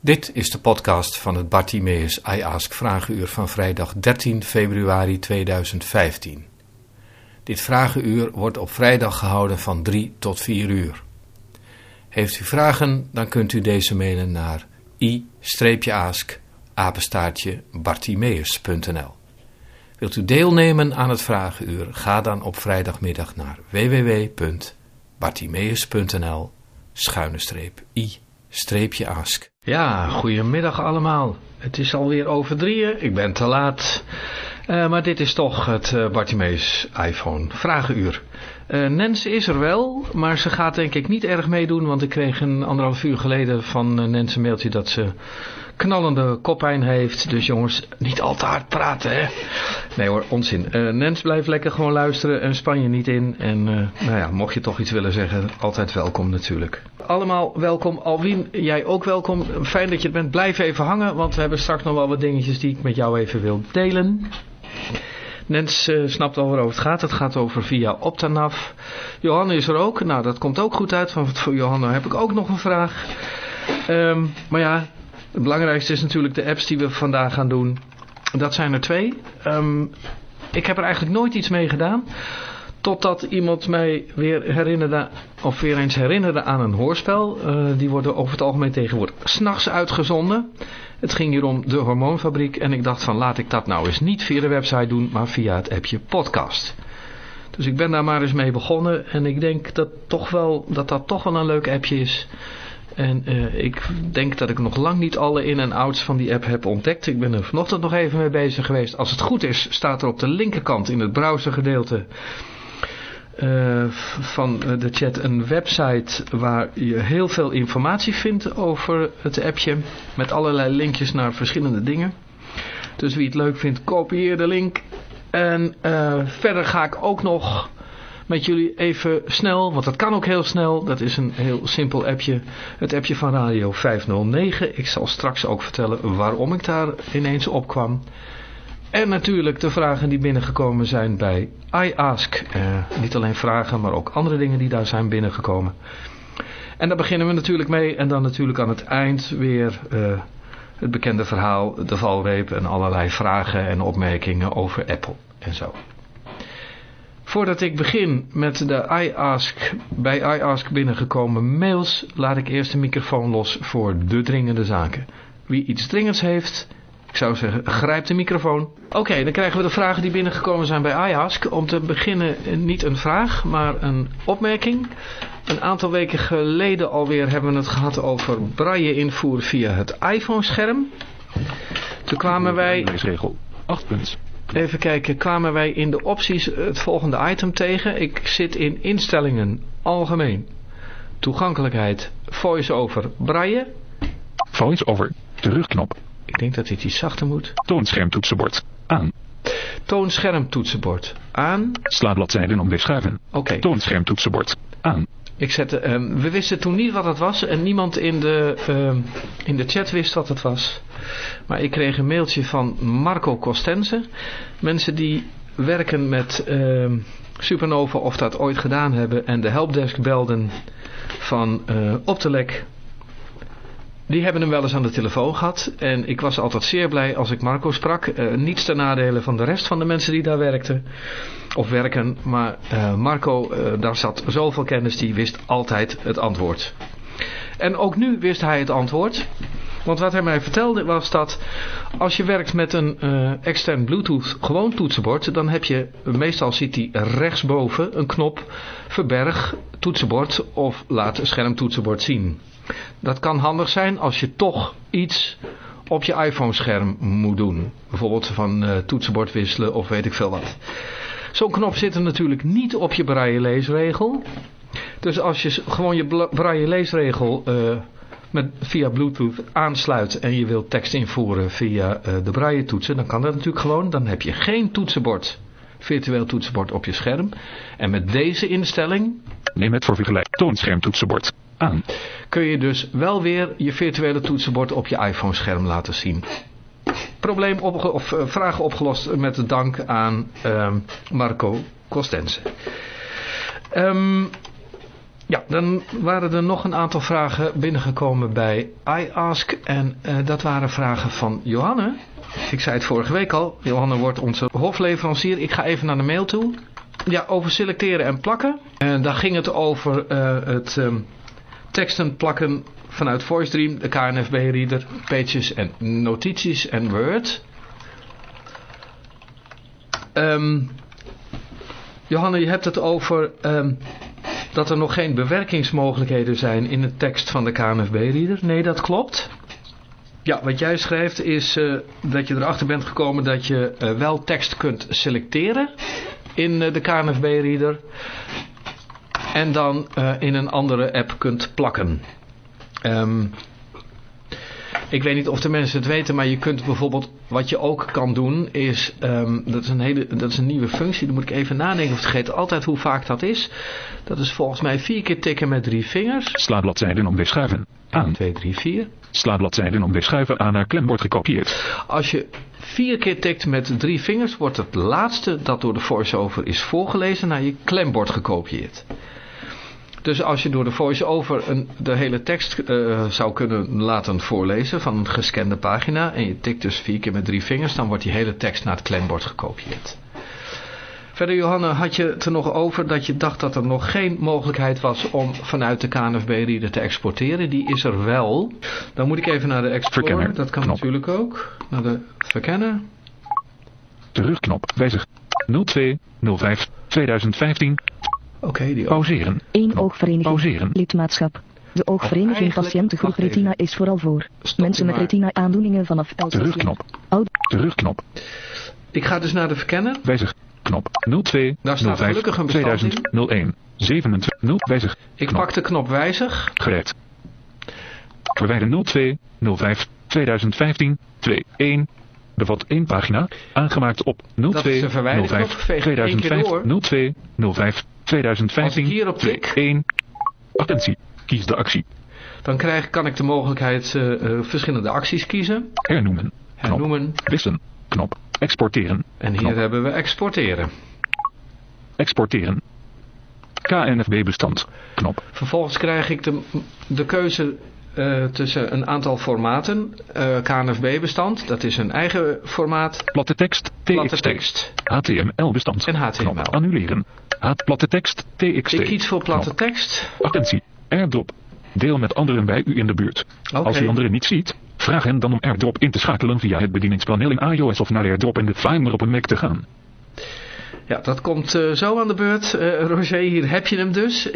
Dit is de podcast van het Bartimeus I Ask Vragenuur van vrijdag 13 februari 2015. Dit vragenuur wordt op vrijdag gehouden van 3 tot 4 uur. Heeft u vragen, dan kunt u deze mailen naar i-ask@bartimeus.nl. Wilt u deelnemen aan het vragenuur, ga dan op vrijdagmiddag naar www.bartimeus.nl/i-ask. Ja, goedemiddag allemaal. Het is alweer over 3:00, ik ben te laat. Maar dit is toch het Bartimeus iPhone vragenuur. Nens is er wel, maar ze gaat denk ik niet erg meedoen, want ik kreeg een 1,5 uur geleden van Nens een mailtje dat ze knallende koppijn heeft. Dus jongens, niet al te hard praten, hè. Nee hoor, onzin. Nens blijft lekker gewoon luisteren en span je niet in. En mocht je toch iets willen zeggen, altijd welkom natuurlijk. Allemaal welkom. Alwien, jij ook welkom. Fijn dat je er bent. Blijf even hangen, want we hebben straks nog wel wat dingetjes die ik met jou even wil delen. Nens snapt al waarover het gaat. Het gaat over via Optanav. Johanna is er ook. Nou, dat komt ook goed uit, want voor Johanna heb ik ook nog een vraag. Maar ja, het belangrijkste is natuurlijk de apps die we vandaag gaan doen. Dat zijn er 2. Ik heb er eigenlijk nooit iets mee gedaan. Totdat iemand mij weer eens herinnerde aan een hoorspel. Die worden over het algemeen tegenwoordig 's nachts uitgezonden. Het ging hier om de Hormoonfabriek. En ik dacht van laat ik dat nou eens niet via de website doen, maar via het appje podcast. Dus ik ben daar maar eens mee begonnen. En ik denk dat dat toch wel een leuk appje is. En ik denk dat ik nog lang niet alle in- en outs van die app heb ontdekt. Ik ben er vanochtend nog even mee bezig geweest. Als het goed is, staat er op de linkerkant in het browsergedeelte van de chat een website waar je heel veel informatie vindt over het appje. Met allerlei linkjes naar verschillende dingen. Dus wie het leuk vindt, kopieer de link. En verder ga ik ook nog met jullie even snel, want dat kan ook heel snel. Dat is een heel simpel appje. Het appje van Radio 509. Ik zal straks ook vertellen waarom ik daar ineens op kwam. En natuurlijk de vragen die binnengekomen zijn bij iAsk. Niet alleen vragen, maar ook andere dingen die daar zijn binnengekomen. En daar beginnen we natuurlijk mee. En dan natuurlijk aan het eind weer het bekende verhaal, de valreep en allerlei vragen en opmerkingen over Apple en zo. Voordat ik begin met de bij iAsk binnengekomen mails, laat ik eerst de microfoon los voor de dringende zaken. Wie iets dringends heeft, ik zou zeggen, grijp de microfoon. Oké, dan krijgen we de vragen die binnengekomen zijn bij iAsk. Om te beginnen niet een vraag, maar een opmerking. Een aantal weken geleden alweer hebben we het gehad over braille invoer via het iPhone-scherm. Toen kwamen wij... Regel 8 punt. Even kijken, kwamen wij in de opties het volgende item tegen. Ik zit in instellingen, algemeen, toegankelijkheid, voice-over, braille. Voice-over, terugknop. Ik denk dat dit iets zachter moet. Toonschermtoetsenbord, aan. Toonschermtoetsenbord, aan. Slabladzijden omwegschuiven. Oké. Toonschermtoetsenbord, aan. We wisten toen niet wat het was en niemand in de chat wist wat het was. Maar ik kreeg een mailtje van Marco Costense. Mensen die werken met Supernova of dat ooit gedaan hebben en de helpdesk belden van Optelec. Die hebben hem wel eens aan de telefoon gehad. En ik was altijd zeer blij als ik Marco sprak. Niets ten nadele van de rest van de mensen die daar werkten. Of werken. Maar Marco, daar zat zoveel kennis. Die wist altijd het antwoord. En ook nu wist hij het antwoord. Want wat hij mij vertelde was dat als je werkt met een extern Bluetooth gewoon toetsenbord. Dan heb je, meestal ziet hij rechtsboven een knop verberg toetsenbord of laat schermtoetsenbord zien. Dat kan handig zijn als je toch iets op je iPhone-scherm moet doen. Bijvoorbeeld van toetsenbord wisselen of weet ik veel wat. Zo'n knop zit er natuurlijk niet op je braille leesregel. Dus als je gewoon je braille leesregel via Bluetooth aansluit en je wilt tekst invoeren via de braille toetsen, dan kan dat natuurlijk gewoon. Dan heb je geen toetsenbord, virtueel toetsenbord op je scherm. En met deze instelling... Neem het voor vergelijk. Toonschermtoetsenbord, aan. Kun je dus wel weer je virtuele toetsenbord op je iPhone-scherm laten zien. Vragen opgelost met de dank aan Marco Costense. Ja, dan waren er nog een aantal vragen binnengekomen bij iAsk. En dat waren vragen van Johanne. Ik zei het vorige week al. Johanne wordt onze hofleverancier. Ik ga even naar de mail toe. Ja, over selecteren en plakken. En daar ging het over het teksten plakken vanuit VoiceDream, de KNFB-reader, Pages en notities en Word. Johanne, je hebt het over dat er nog geen bewerkingsmogelijkheden zijn in de tekst van de KNFB-reader. Nee, dat klopt. Ja, wat jij schrijft is dat je erachter bent gekomen dat je wel tekst kunt selecteren in de KNFB-reader en dan in een andere app kunt plakken. Ik weet niet of de mensen het weten, maar je kunt bijvoorbeeld, wat je ook kan doen is, dat is een nieuwe functie, dan moet ik even nadenken, of ik vergeet altijd hoe vaak dat is. Dat is volgens mij 4 keer tikken met 3 vingers. Sla bladzijden om weerschuiven. Aan. 2, 3, 4. Sla bladzijden om weerschuiven aan naar klembord gekopieerd. Als je 4 keer tikt met 3 vingers, wordt het laatste dat door de voice-over is voorgelezen naar je klembord gekopieerd. Dus als je door de voice-over de hele tekst zou kunnen laten voorlezen van een gescande pagina en je tikt dus 4 keer met 3 vingers, dan wordt die hele tekst naar het klembord gekopieerd. Verder, Johanne, had je het er nog over dat je dacht dat er nog geen mogelijkheid was om vanuit de KNFB-reader te exporteren. Die is er wel. Dan moet ik even naar de Explorer. Verkennen. Dat kan Knop. natuurlijk ook. Naar de verkennen. Terugknop. Wijzig. 02 05 2015. Oké, die ook. Pauzeren. Eén oogvereniging. Pauzeren. Lidmaatschap. De oogvereniging eigenlijk- patiëntengroep wacht even. retina is vooral voor Stop mensen met maar. retina aandoeningen vanaf 11 jaar. Terugknop. Oud. Terugknop. Ik ga dus naar de verkennen. Wijzig. Knop. 02 Daar staat 05 gelukkig een bestand in. 2001 27 0 wijzig. Ik Knop. pak de knop wijzig. Gereed. Verwijder 02 05 2015 21. Bevat 1 pagina. Aangemaakt op 02 Dat is de verwijderknop. 05 Veeg ik 1 keer 2005 02 05 2015 Als ik hierop tik. 1. Attentie. Kies de actie. Dan kan ik de mogelijkheid verschillende acties kiezen. Hernoemen. Knop. Hernoemen. Wissen. Knop. Exporteren. En hier Knop. hebben we exporteren. Exporteren. KNFB bestand. Knop. Vervolgens krijg ik de keuze tussen een aantal formaten. KNFB bestand, dat is een eigen formaat. Platte tekst. Platte TXT. tekst. HTML bestand. En HTML. Knop. Annuleren. Platte tekst. TXT. Ik kies voor platte Knop. tekst. Attentie. AirDrop. Deel met anderen bij u in de buurt. Oké. Als u anderen niet ziet, vraag hen dan om AirDrop in te schakelen via het bedieningspaneel in iOS of naar AirDrop in de Finder op een Mac te gaan. Ja, dat komt zo aan de beurt. Roger, hier heb je hem dus.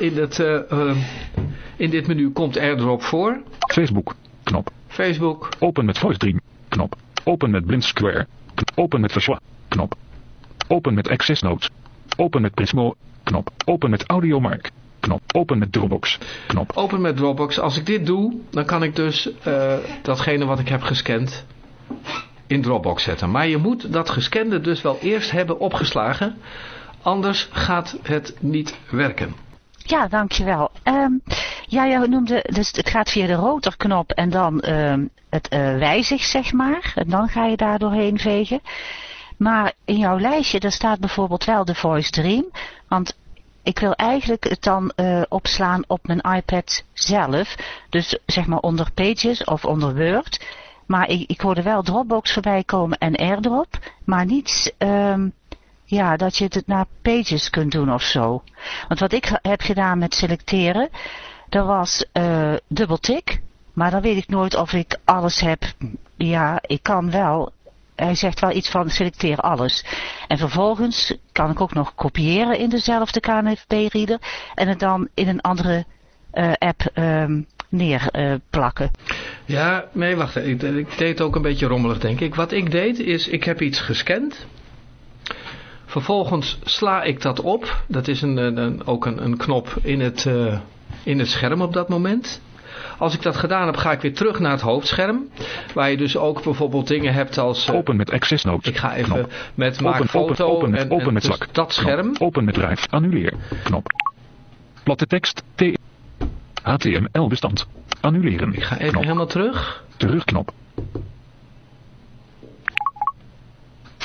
In dit menu komt AirDrop voor. Facebook. Knop. Facebook. Open met VoiceDream. Knop. Open met Blind Square. Open met Verschwa. Knop. Open met Access Notes. Open met Prismo. Knop. Open met Audiomark. Knop. Open met Dropbox. Knop. Open met Dropbox. Als ik dit doe, dan kan ik dus datgene wat ik heb gescand in Dropbox zetten. Maar je moet dat gescande dus wel eerst hebben opgeslagen. Anders gaat het niet werken. Ja, dankjewel. Ja, jij noemde, dus het gaat via de rotorknop en dan het wijzig, zeg maar. En dan ga je daar doorheen vegen. Maar in jouw lijstje, daar staat bijvoorbeeld wel de VoiceDream. Want ik wil eigenlijk het dan opslaan op mijn iPad zelf. Dus zeg maar onder Pages of onder Word. Maar ik hoorde wel Dropbox voorbij komen en AirDrop. Maar niet dat je het naar Pages kunt doen of zo. Want wat ik heb gedaan met selecteren, dat was dubbeltik. Maar dan weet ik nooit of ik alles heb. Ja, ik kan wel. Hij zegt wel iets van selecteer alles. En vervolgens kan ik ook nog kopiëren in dezelfde KNFB-reader. En het dan in een andere app neerplakken. Ja, nee, wacht. Ik deed het ook een beetje rommelig, denk ik. Wat ik deed is, ik heb iets gescand. Vervolgens sla ik dat op. Dat is ook een knop in het scherm op dat moment. Als ik dat gedaan heb, ga ik weer terug naar het hoofdscherm. Waar je dus ook bijvoorbeeld dingen hebt als... Open met Access Notes. Ik ga even Knop. met maak foto open met en dus Slack. dat scherm. Knop. Open met Drive. Annuleer. Knop. Platte tekst. HTML bestand. Annuleren. Ik ga even Knop. helemaal terug. Terugknop.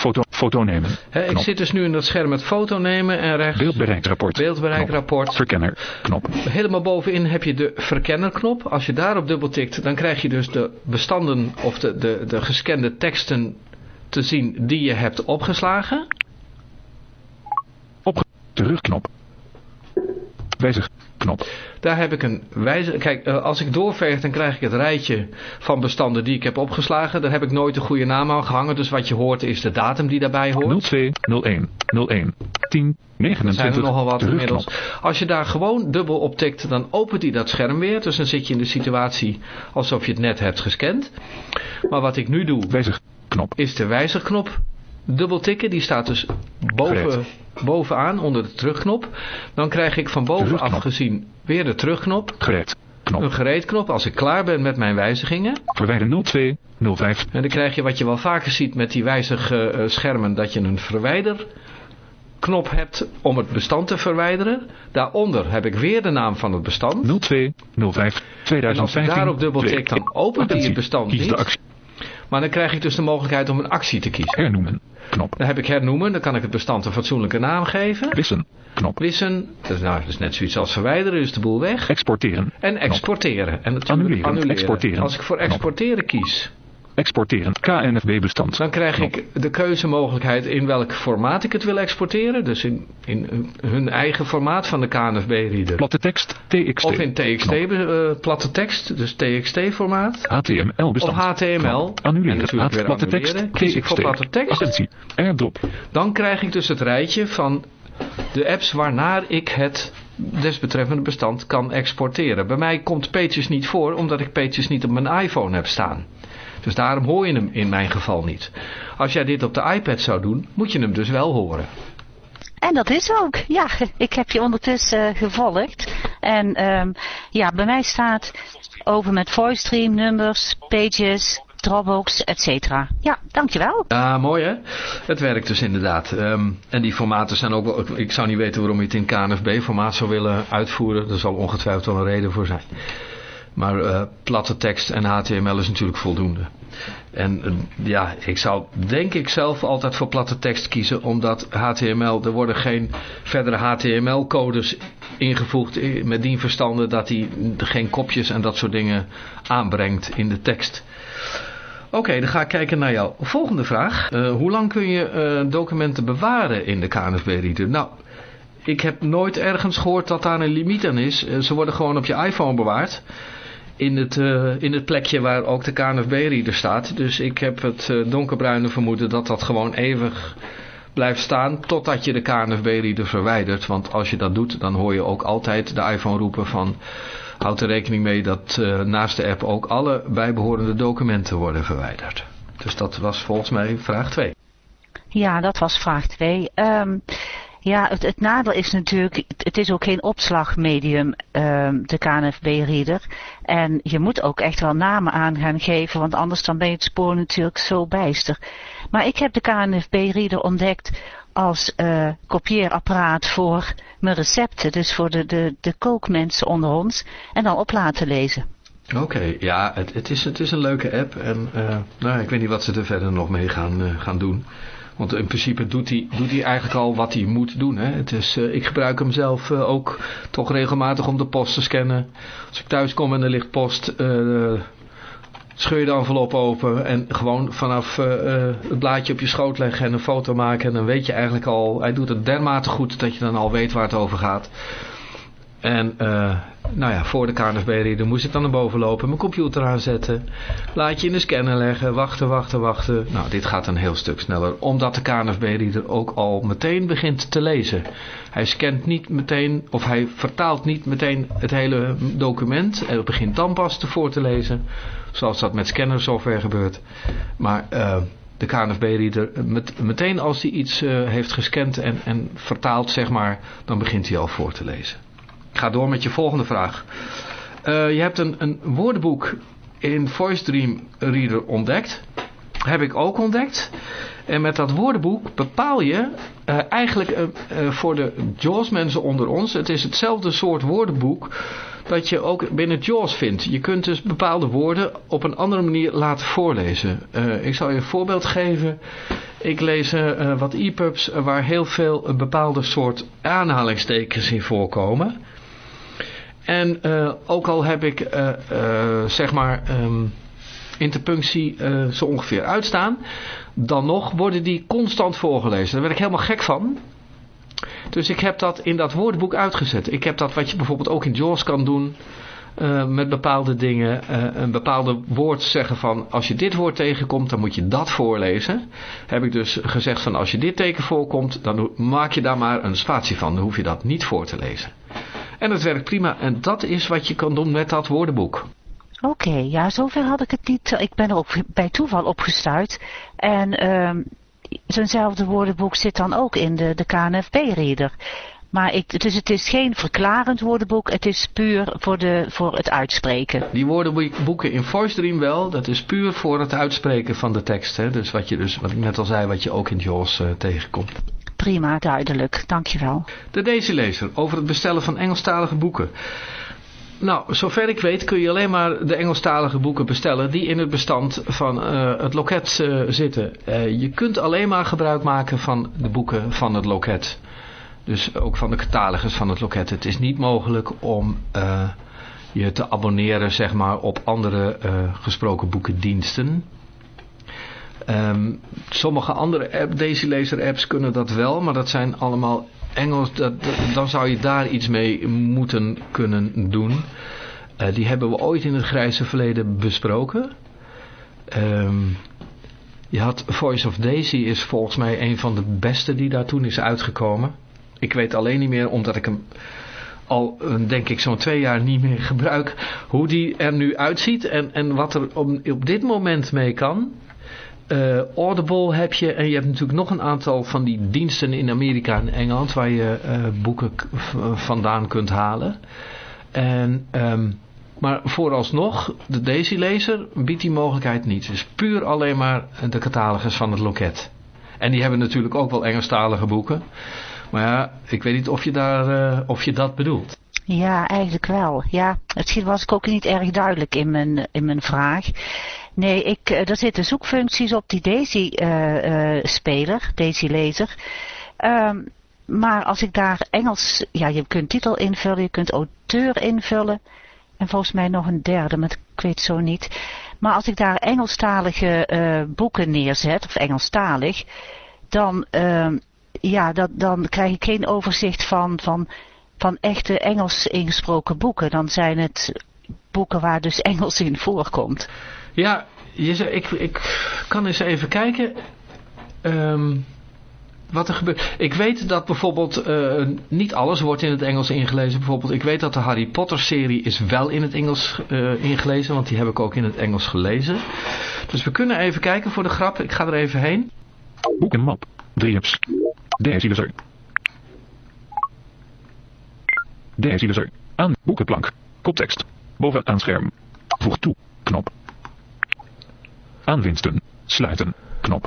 Foto nemen. Ik Knop. zit dus nu in dat scherm met foto nemen en rechts Beeldbereikrapport. beeldbereikrapport. Knop. Verkenner. Knop. Helemaal bovenin heb je de verkennerknop. Als je daarop dubbeltikt, dan krijg je dus de bestanden of de gescande teksten te zien die je hebt opgeslagen. Terugknop. Wijzig. Knop. Daar heb ik een wijze. Kijk, als ik doorveeg, dan krijg ik het rijtje van bestanden die ik heb opgeslagen. Daar heb ik nooit de goede naam aan gehangen. Dus wat je hoort is de datum die daarbij hoort. 02 01 01 10 29. Er zijn er nogal wat Terugknop. inmiddels. Als je daar gewoon dubbel op tikt, dan opent hij dat scherm weer. Dus dan zit je in de situatie alsof je het net hebt gescand. Maar wat ik nu doe, Wijzig. Knop. is de wijzigknop dubbel tikken. Die staat dus bovenaan onder de terugknop. Dan krijg ik van bovenaf Terugknop. gezien weer de terugknop. Gereed. Knop. Een gereedknop als ik klaar ben met mijn wijzigingen. Verwijder 02 05. En dan krijg je wat je wel vaker ziet met die wijzigschermen, dat je een verwijderknop hebt om het bestand te verwijderen. Daaronder heb ik weer de naam van het bestand. 02 05 En als 2015. ik daarop dubbeltik, 2. dan opent hij het bestand Kies de niet. actie. Maar dan krijg ik dus de mogelijkheid om een actie te kiezen. Hernoemen. Knop. Dan heb ik hernoemen, dan kan ik het bestand een fatsoenlijke naam geven. Wissen. Knop. Wissen, dat is net zoiets als verwijderen, is de boel weg. Exporteren. En exporteren. En natuurlijk Annuleren. Exporteren. Als ik voor Knop. exporteren kies, Exporteren. KNFB-bestand. dan krijg Knop. ik de keuzemogelijkheid in welk formaat ik het wil exporteren. Dus in hun eigen formaat van de KNFB-reader. Platte tekst. TXT. Of in TXT, platte tekst, dus TXT-formaat. HTML-bestand. Of HTML. Knop. En Annuleren. natuurlijk weer Platte tekst. annuleren. Kies ik voor TXT. platte tekst. Attentie. AirDrop. Dan krijg ik dus het rijtje van de apps waarnaar ik het desbetreffende bestand kan exporteren. Bij mij komt Pages niet voor, omdat ik Pages niet op mijn iPhone heb staan. Dus daarom hoor je hem in mijn geval niet. Als jij dit op de iPad zou doen, moet je hem dus wel horen. En dat is ook. Ja, ik heb je ondertussen gevolgd. En bij mij staat over met VoiceStream, numbers, Pages, Dropbox, etc. Ja, dankjewel. Ja, mooi hè? Het werkt dus inderdaad. En die formaten zijn ook wel... Ik zou niet weten waarom je het in KNFB-formaat zou willen uitvoeren. Er zal ongetwijfeld wel een reden voor zijn. Maar platte tekst en HTML is natuurlijk voldoende. En ik zou denk ik zelf altijd voor platte tekst kiezen. Omdat HTML, er worden geen verdere HTML-codes ingevoegd met dien verstande dat hij geen kopjes en dat soort dingen aanbrengt in de tekst. Oké, dan ga ik kijken naar jouw volgende vraag. Hoe lang kun je documenten bewaren in de KNFB-reader? Nou, ik heb nooit ergens gehoord dat daar een limiet aan is. Ze worden gewoon op je iPhone bewaard. In het plekje waar ook de KNFB-reader staat. Dus ik heb het donkerbruine vermoeden dat dat gewoon eeuwig blijft staan totdat je de KNFB-reader verwijdert. Want als je dat doet, dan hoor je ook altijd de iPhone roepen van... Houd er rekening mee dat naast de app ook alle bijbehorende documenten worden verwijderd. Dus dat was volgens mij vraag 2. Ja, dat was vraag 2. Het nadeel is natuurlijk, het is ook geen opslagmedium, de KNFB-reader. En je moet ook echt wel namen aan gaan geven, want anders dan ben je het spoor natuurlijk zo bijster. Maar ik heb de KNFB-reader ontdekt als kopieerapparaat voor mijn recepten. Dus voor de kookmensen onder ons. En dan op laten lezen. Oké, ja, het is een leuke app. En ik weet niet wat ze er verder nog mee gaan doen. Want in principe doet hij eigenlijk al wat hij moet doen. Hè? Ik gebruik hem zelf ook toch regelmatig om de post te scannen. Als ik thuis kom en er ligt post, scheur je de envelop open en gewoon vanaf het blaadje op je schoot leggen en een foto maken. En dan weet je eigenlijk al, hij doet het dermate goed dat je dan al weet waar het over gaat. En voor de KNFB-reader moest ik dan naar boven lopen, mijn computer aanzetten, blaadje in de scanner leggen, wachten. Nou, dit gaat een heel stuk sneller, omdat de KNFB-reader ook al meteen begint te lezen. Hij scant niet meteen, of hij vertaalt niet meteen het hele document en begint dan pas voor te lezen, zoals dat met scannersoftware gebeurt. Maar de KNFB-reader, meteen als hij iets heeft gescand en vertaald, zeg maar, dan begint hij al voor te lezen. Ik ga door met je volgende vraag. Je hebt een woordenboek in VoiceDream Reader ontdekt. heb ik ook ontdekt. En met dat woordenboek bepaal je eigenlijk voor de JAWS mensen onder ons. Het is hetzelfde soort woordenboek dat je ook binnen JAWS vindt. Je kunt dus bepaalde woorden op een andere manier laten voorlezen. Ik zal je een voorbeeld geven. Ik lees wat EPUBs waar heel veel bepaalde soort aanhalingstekens in voorkomen. En ook al heb ik interpunctie zo ongeveer uitstaan, dan nog worden die constant voorgelezen. Daar werd ik helemaal gek van. Dus ik heb dat in dat woordenboek uitgezet. Ik heb dat wat je bijvoorbeeld ook in JAWS kan doen met bepaalde dingen. Een bepaalde woord zeggen van als je dit woord tegenkomt dan moet je dat voorlezen. Heb ik dus gezegd van als je dit teken voorkomt dan maak je daar maar een spatie van. Dan hoef je dat niet voor te lezen. En het werkt prima en dat is wat je kan doen met dat woordenboek. Oké, ja, zover had ik het niet. Ik ben er ook bij toeval opgestuurd. En zo'nzelfde woordenboek zit dan ook in de KNFB-reader. Maar dus het is geen verklarend woordenboek, het is puur voor het uitspreken. Die woordenboeken in VoiceDream wel, dat is puur voor het uitspreken van de tekst. Hè? Dus wat ik net al zei, wat je ook in JAWS tegenkomt. Prima, duidelijk. Dankjewel. De Daisy-lezer over het bestellen van Engelstalige boeken. Nou, zover ik weet kun je alleen maar de Engelstalige boeken bestellen die in het bestand van het loket zitten. Je kunt alleen maar gebruik maken van de boeken van het loket. Dus ook van de catalogus van het loket. Het is niet mogelijk om je te abonneren zeg maar, op andere gesproken boekendiensten. Sommige andere Daisy-lezer apps kunnen dat wel, maar dat zijn allemaal Engels. Dan zou je daar iets mee moeten kunnen doen. Die hebben we ooit in het grijze verleden besproken. Je had Voice of Daisy is volgens mij een van de beste die daar toen is uitgekomen. Ik weet alleen niet meer, omdat ik hem al denk ik zo'n 2 jaar niet meer gebruik, hoe die er nu uitziet en wat er op dit moment mee kan. Audible heb je en je hebt natuurlijk nog een aantal van die diensten in Amerika en Engeland waar je boeken vandaan kunt halen. Maar vooralsnog, de Daisy-lezer biedt die mogelijkheid niet. Het is puur alleen maar de catalogus van het loket. En die hebben natuurlijk ook wel Engelstalige boeken. Maar ja, ik weet niet of je dat bedoelt. Ja, eigenlijk wel. Ja, misschien was ik ook niet erg duidelijk in mijn vraag. Nee, er zitten zoekfuncties op die Daisy-speler, Daisy-lezer. Maar als ik daar Engels, ja, je kunt titel invullen, je kunt auteur invullen. En volgens mij nog een derde, maar ik weet zo niet. Maar als ik daar Engelstalige boeken neerzet, of Engelstalig, dan krijg ik geen overzicht van echte Engels ingesproken boeken. Dan zijn het boeken waar dus Engels in voorkomt. Ja, ik kan eens even kijken wat er gebeurt. Ik weet dat bijvoorbeeld niet alles wordt in het Engels ingelezen. Bijvoorbeeld, ik weet dat de Harry Potter serie is wel in het Engels ingelezen, want die heb ik ook in het Engels gelezen. Dus we kunnen even kijken voor de grap. Ik ga er even heen. Boekenmap. 3 apps. Daisy-lezer. Daisy-lezer. Aan. Boekenplank. Koptekst. Bovenaan scherm. Voeg toe. Knop. Aanwinsten. Sluiten. Knop.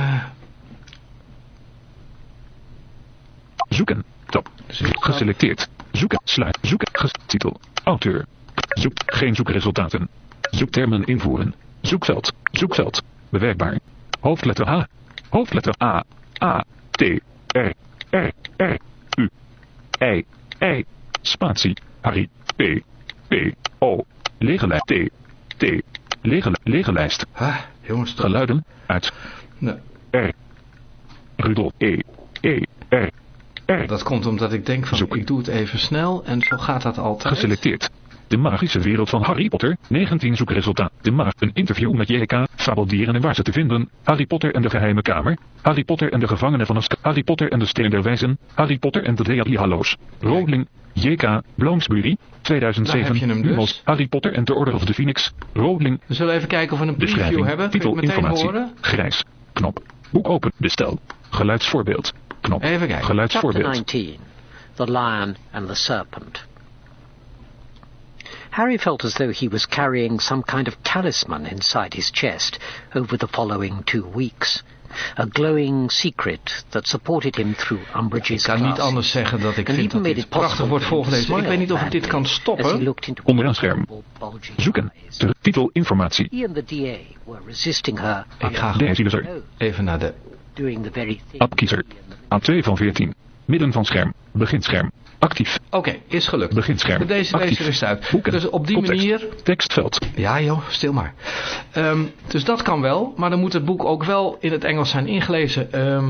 Zoeken. Tab. Geselecteerd. Zoeken. Sluit. Zoeken. Titel. Auteur. Zoek. Geen zoekresultaten. Zoektermen invoeren. Zoekveld. Zoekveld. Bewerkbaar. Hoofdletter H. Hoofdletter A. A. T. R. R. R. U. I. I. Spatie. Harry. P. P. O. Lege lijst. T. T. Lege lijst. Jongens, toch. Geluiden. Uit. Nee. R. Rudolf. E. E. R. R. Dat komt omdat ik denk van, Zoek. ik doe het even snel en zo gaat dat altijd. Geselecteerd. De magische wereld van Harry Potter. 19 zoekresultaat. Een interview met J.K. Fabeldieren en waar ze te vinden. Harry Potter en de geheime kamer. Harry Potter en de gevangenen van Azkaban. Harry Potter en de steen der wijzen. Harry Potter en de Deathly Hallows. Rowling. J.K. Bloomsbury. 2007. Dus. Harry Potter en de Order of the Phoenix. Rowling. We zullen even kijken of we een preview Beschrijving. hebben. Titel. Kun je meteen Informatie. horen? Grijs. Knop. Boek open. Bestel. Geluidsvoorbeeld. Knop. Even kijken. Geluidsvoorbeeld. Chapter 19. The Lion and the Serpent. Harry felt as though he was carrying some kind of talisman inside his chest over the following 2 weeks. A glowing secret that supported him through Umbridge's Ik kan niet anders zeggen dat ik vind dat dit prachtig wordt voorgelezen. Ik weet niet of ik dit kan stoppen. Onderaan scherm. Zoeken. Titel informatie. He and the DA were resisting her. Ik ga even naar de Appkiezer. A2 van 14. Midden van scherm. Beginscherm. Actief. Oké, is gelukt. Beginscherm. Deze lezer is uit. Boeken. Dus op die Context. manier... Tekstveld. Ja joh, stil maar. Dus dat kan wel, maar dan moet het boek ook wel in het Engels zijn ingelezen.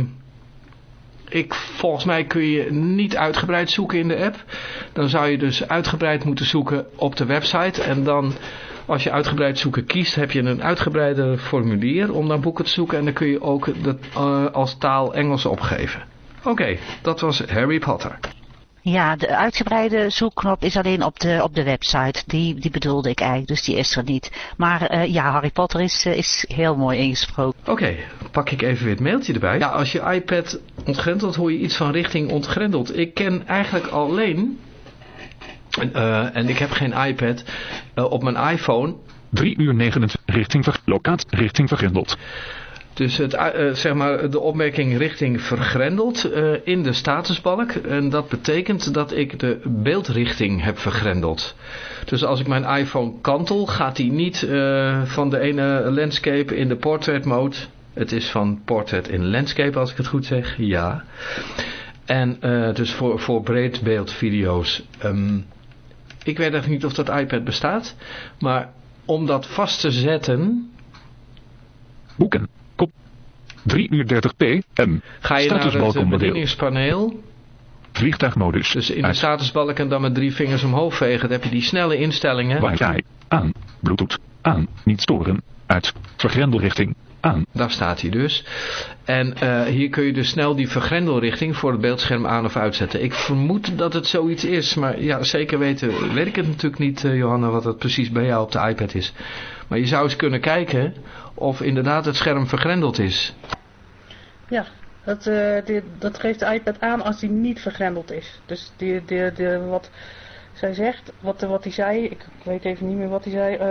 Volgens mij kun je niet uitgebreid zoeken in de app. Dan zou je dus uitgebreid moeten zoeken op de website. En dan, als je uitgebreid zoeken kiest, heb je een uitgebreider formulier om naar boeken te zoeken. En dan kun je ook als taal Engels opgeven. Oké, dat was Harry Potter. Ja, de uitgebreide zoekknop is alleen op de website. Die bedoelde ik eigenlijk, dus die is er niet. Maar ja, Harry Potter is heel mooi ingesproken. Oké, pak ik even weer het mailtje erbij. Ja, als je iPad ontgrendelt, hoor je iets van richting ontgrendeld. Ik ken eigenlijk alleen, en ik heb geen iPad, op mijn iPhone... 3 uur 29 richting vergrendeld. Dus zeg maar de opmerking richting vergrendeld in de statusbalk. En dat betekent dat ik de beeldrichting heb vergrendeld. Dus als ik mijn iPhone kantel, gaat hij niet van de ene landscape in de portrait mode. Het is van portrait in landscape als ik het goed zeg, ja. En dus voor breedbeeldvideo's. Ik weet even niet of dat iPad bestaat. Maar om dat vast te zetten... Boeken. 3 uur 30 p.m. Ga je naar het bedieningspaneel. Vliegtuigmodus. Dus in de statusbalk en dan met 3 vingers omhoog vegen. Dan heb je die snelle instellingen. Wi-Fi. Aan. Bluetooth. Aan. Niet storen. Uit. Vergrendelrichting. Aan. Daar staat hij dus. En hier kun je dus snel die vergrendelrichting voor het beeldscherm aan of uitzetten. Ik vermoed dat het zoiets is. Maar ja, zeker weten weet ik het natuurlijk niet, Johanna, wat het precies bij jou op de iPad is. Maar je zou eens kunnen kijken of inderdaad het scherm vergrendeld is. Ja, dat geeft de iPad aan als die niet vergrendeld is. Dus wat zij zegt, wat hij zei, ik weet even niet meer wat hij zei.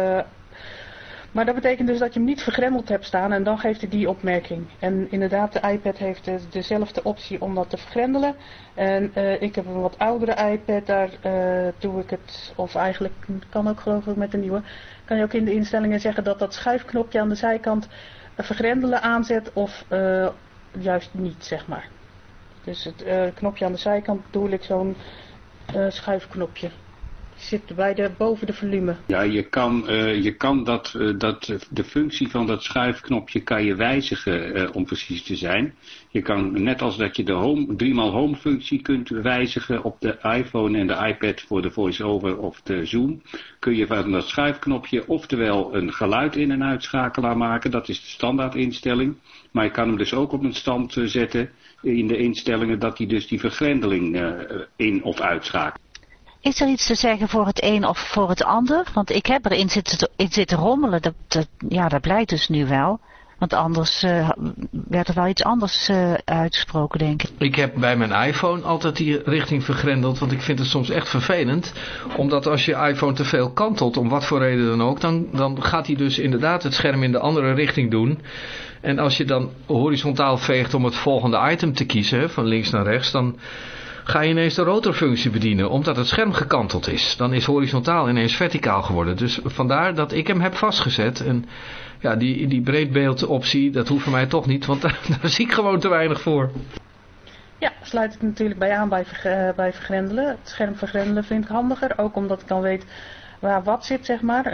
Maar dat betekent dus dat je hem niet vergrendeld hebt staan en dan geeft hij die opmerking. En inderdaad, de iPad heeft dezelfde optie om dat te vergrendelen. En ik heb een wat oudere iPad, daar doe ik het, of eigenlijk kan ook geloof ik met de nieuwe, kan je ook in de instellingen zeggen dat dat schuifknopje aan de zijkant vergrendelen aanzet of juist niet, zeg maar. Dus het knopje aan de zijkant bedoel ik zo'n schuifknopje. Zit bij boven de volume. Ja, je kan de functie van dat schuifknopje kan je wijzigen om precies te zijn. Je kan, net als dat je de 3x home functie kunt wijzigen op de iPhone en de iPad voor de voice-over of de Zoom, kun je van dat schuifknopje oftewel een geluid in- en uitschakelaar maken. Dat is de standaard instelling. Maar je kan hem dus ook op een stand zetten in de instellingen dat hij dus die vergrendeling in- of uitschakelt. Is er iets te zeggen voor het een of voor het ander? Want ik heb erin zitten rommelen. Dat blijkt dus nu wel. Want anders werd er wel iets anders uitgesproken, denk ik. Ik heb bij mijn iPhone altijd die richting vergrendeld. Want ik vind het soms echt vervelend. Omdat als je iPhone te veel kantelt, om wat voor reden dan ook, dan gaat hij dus inderdaad het scherm in de andere richting doen. En als je dan horizontaal veegt om het volgende item te kiezen, van links naar rechts, dan ga je ineens de rotorfunctie bedienen, omdat het scherm gekanteld is. Dan is horizontaal ineens verticaal geworden. Dus vandaar dat ik hem heb vastgezet. En ja, die breedbeeldoptie, dat hoeft voor mij toch niet, want daar zie ik gewoon te weinig voor. Ja, sluit ik natuurlijk bij aan bij vergrendelen. Het scherm vergrendelen vind ik handiger, ook omdat ik dan weet waar wat zit, zeg maar.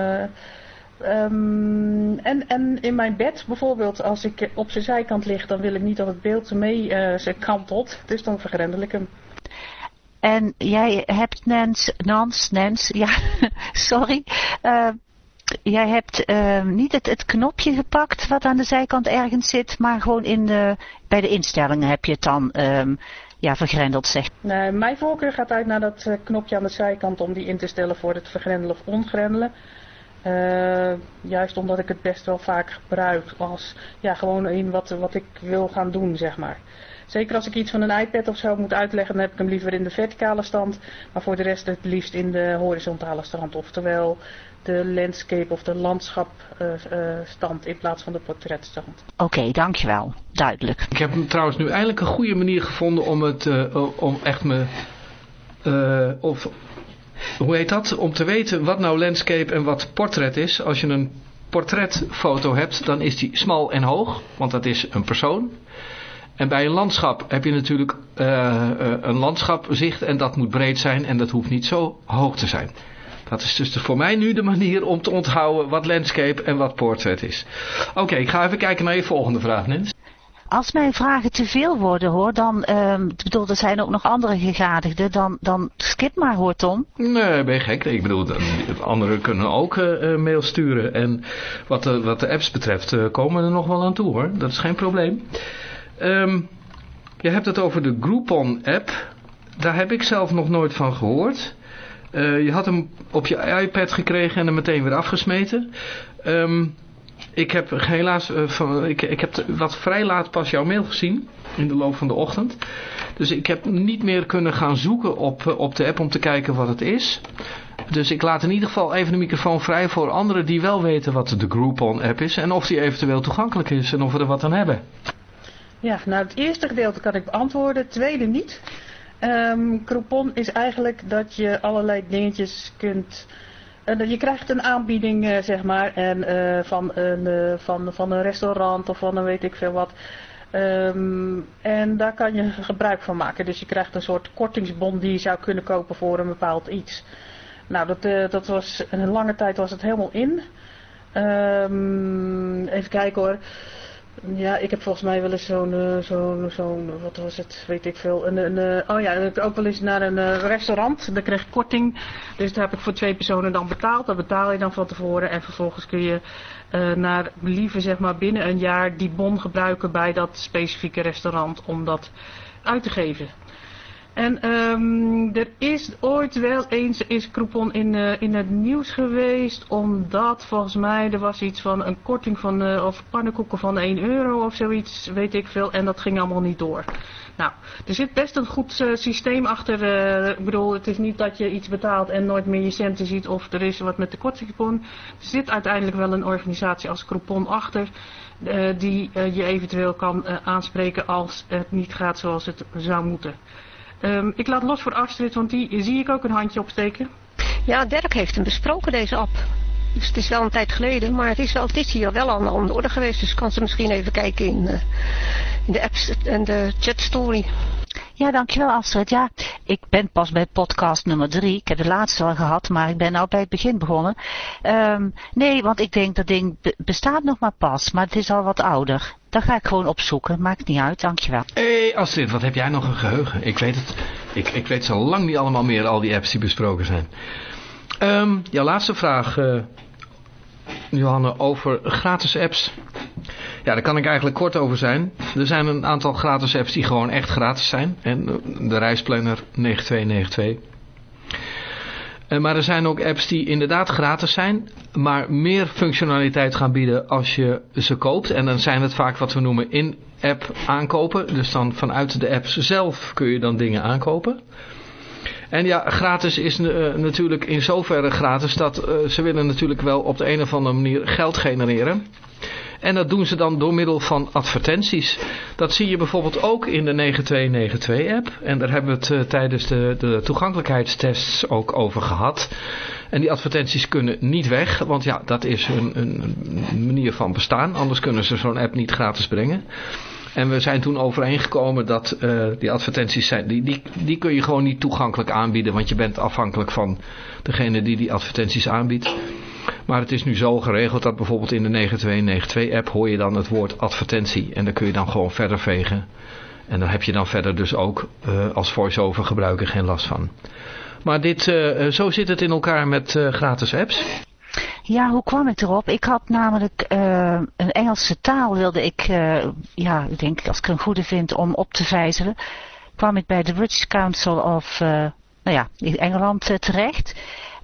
En in mijn bed bijvoorbeeld, als ik op zijn zijkant lig, dan wil ik niet dat het beeld mee kantelt. Dus dan vergrendel ik hem. En jij hebt Nans, ja, sorry. Jij hebt niet het knopje gepakt wat aan de zijkant ergens zit, maar gewoon bij de instellingen heb je het dan vergrendeld, zeg. Nee, mijn voorkeur gaat uit naar dat knopje aan de zijkant om die in te stellen voor het vergrendelen of ongrendelen. Juist omdat ik het best wel vaak gebruik als gewoon in wat ik wil gaan doen, zeg maar. Zeker als ik iets van een iPad of zo moet uitleggen, dan heb ik hem liever in de verticale stand. Maar voor de rest het liefst in de horizontale stand. Oftewel de landscape of de landschapstand in plaats van de portretstand. Oké, dankjewel. Duidelijk. Ik heb trouwens nu eindelijk een goede manier gevonden om het, om echt hoe heet dat? Om te weten wat nou landscape en wat portret is. Als je een portretfoto hebt, dan is die smal en hoog, want dat is een persoon. En bij een landschap heb je natuurlijk een landschapzicht en dat moet breed zijn en dat hoeft niet zo hoog te zijn. Dat is dus voor mij nu de manier om te onthouden wat landscape en wat portret is. Oké, ik ga even kijken naar je volgende vraag, Nens. Als mijn vragen te veel worden, hoor, dan, er zijn ook nog andere gegadigden, dan skip maar, hoor, Tom. Nee, ben je gek. Ik bedoel, anderen kunnen ook mail sturen. En wat de apps betreft komen we er nog wel aan toe, hoor. Dat is geen probleem. Je hebt het over de Groupon-app. Daar heb ik zelf nog nooit van gehoord. Je had hem op je iPad gekregen en hem meteen weer afgesmeten. Ik heb helaas ik heb wat vrij laat pas jouw mail gezien in de loop van de ochtend. Dus ik heb niet meer kunnen gaan zoeken op de app om te kijken wat het is. Dus ik laat in ieder geval even de microfoon vrij voor anderen die wel weten wat de Groupon app is. En of die eventueel toegankelijk is en of we er wat aan hebben. Ja, nou het eerste gedeelte kan ik beantwoorden, het tweede niet. Groupon is eigenlijk dat je allerlei dingetjes kunt... je krijgt een aanbieding, zeg maar, en, van een restaurant of van een weet ik veel wat. En daar kan je gebruik van maken. Dus je krijgt een soort kortingsbon die je zou kunnen kopen voor een bepaald iets. Nou, dat was, een lange tijd was het helemaal in. Even kijken hoor. Ja, ik heb volgens mij wel eens zo'n wat was het, weet ik veel. Ook wel eens naar een restaurant. Daar kreeg ik korting. Dus daar heb ik voor 2 personen dan betaald. Dat betaal je dan van tevoren. En vervolgens kun je naar believen, zeg maar, binnen een jaar die bon gebruiken bij dat specifieke restaurant om dat uit te geven. En er is ooit wel eens is Groupon in het nieuws geweest, omdat volgens mij er was iets van een korting van of pannenkoeken van €1 of zoiets, weet ik veel, en dat ging allemaal niet door. Nou, er zit best een goed systeem achter. Ik bedoel, het is niet dat je iets betaalt en nooit meer je centen ziet of er is wat met de kortingsbon. Er zit uiteindelijk wel een organisatie als Groupon achter die je eventueel kan aanspreken als het niet gaat zoals het zou moeten. Ik laat los voor Astrid, want die zie ik ook een handje opsteken. Ja, Dirk heeft hem besproken, deze app. Dus het is wel een tijd geleden, maar het is hier wel aan de orde geweest. Dus kan ze misschien even kijken in de apps en de chatstory. Ja, dankjewel Astrid. Ja, ik ben pas bij podcast nummer 3. Ik heb de laatste al gehad, maar ik ben nou bij het begin begonnen. Nee, want ik denk dat ding bestaat nog maar pas, maar het is al wat ouder. Dat ga ik gewoon opzoeken, maakt niet uit, dankjewel. Hé Astrid, wat heb jij nog een geheugen? Ik weet het. Ik weet zo lang niet allemaal meer al die apps die besproken zijn. Jouw laatste vraag, Johanne, over gratis apps. Ja, daar kan ik eigenlijk kort over zijn. Er zijn een aantal gratis apps die gewoon echt gratis zijn. En de reisplanner 9292. Maar er zijn ook apps die inderdaad gratis zijn, maar meer functionaliteit gaan bieden als je ze koopt. En dan zijn het vaak wat we noemen in-app aankopen. Dus dan vanuit de apps zelf kun je dan dingen aankopen. En ja, gratis is natuurlijk in zoverre gratis dat ze willen natuurlijk wel op de een of andere manier geld genereren. En dat doen ze dan door middel van advertenties. Dat zie je bijvoorbeeld ook in de 9292-app. En daar hebben we het tijdens de toegankelijkheidstests ook over gehad. En die advertenties kunnen niet weg, want ja, dat is een manier van bestaan. Anders kunnen ze zo'n app niet gratis brengen. En we zijn toen overeengekomen dat die advertenties zijn, die kun je gewoon niet toegankelijk aanbieden. Want je bent afhankelijk van degene die advertenties aanbiedt. Maar het is nu zo geregeld dat bijvoorbeeld in de 9292-app hoor je dan het woord advertentie. En daar kun je dan gewoon verder vegen. En daar heb je dan verder dus ook als voice-over gebruiker geen last van. Maar zo zit het in elkaar met gratis apps. Ja, hoe kwam ik erop? Ik had namelijk een Engelse taal wilde ik, ik denk als ik een goede vind om op te vijzelen. Kwam ik bij de British Council of, in Engeland terecht.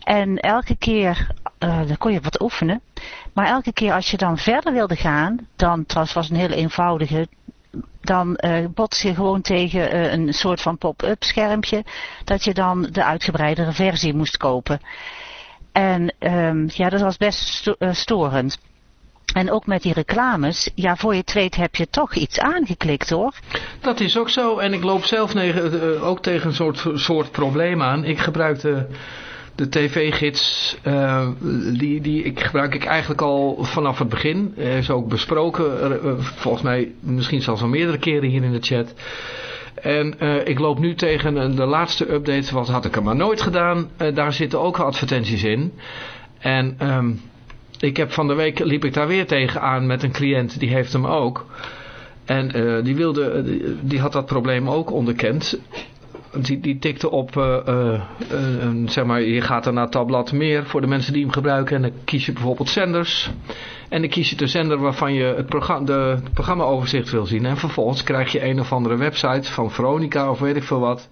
En elke keer, dan kon je wat oefenen. Maar elke keer als je dan verder wilde gaan, dan, trouwens was een hele eenvoudige, dan bots je gewoon tegen een soort van pop-up schermpje, dat je dan de uitgebreidere versie moest kopen. En dat was best storend. En ook met die reclames, ja, voor je het weet heb je toch iets aangeklikt, hoor. Dat is ook zo. En ik loop zelf ook tegen een soort probleem aan. Ik gebruik de tv-gids, die gebruik ik eigenlijk al vanaf het begin. Is ook besproken, volgens mij misschien zelfs al meerdere keren hier in de chat. En ik loop nu tegen de laatste update, wat had ik er maar nooit gedaan. Daar zitten ook advertenties in. En ik heb van de week, liep ik daar weer tegenaan met een cliënt, die heeft hem ook. En die had dat probleem ook onderkend. Die tikte op, zeg maar, je gaat er naar tabblad meer voor de mensen die hem gebruiken. En dan kies je bijvoorbeeld zenders. En dan kies je de zender waarvan je het programmaoverzicht wil zien. En vervolgens krijg je een of andere website van Veronica of weet ik veel wat.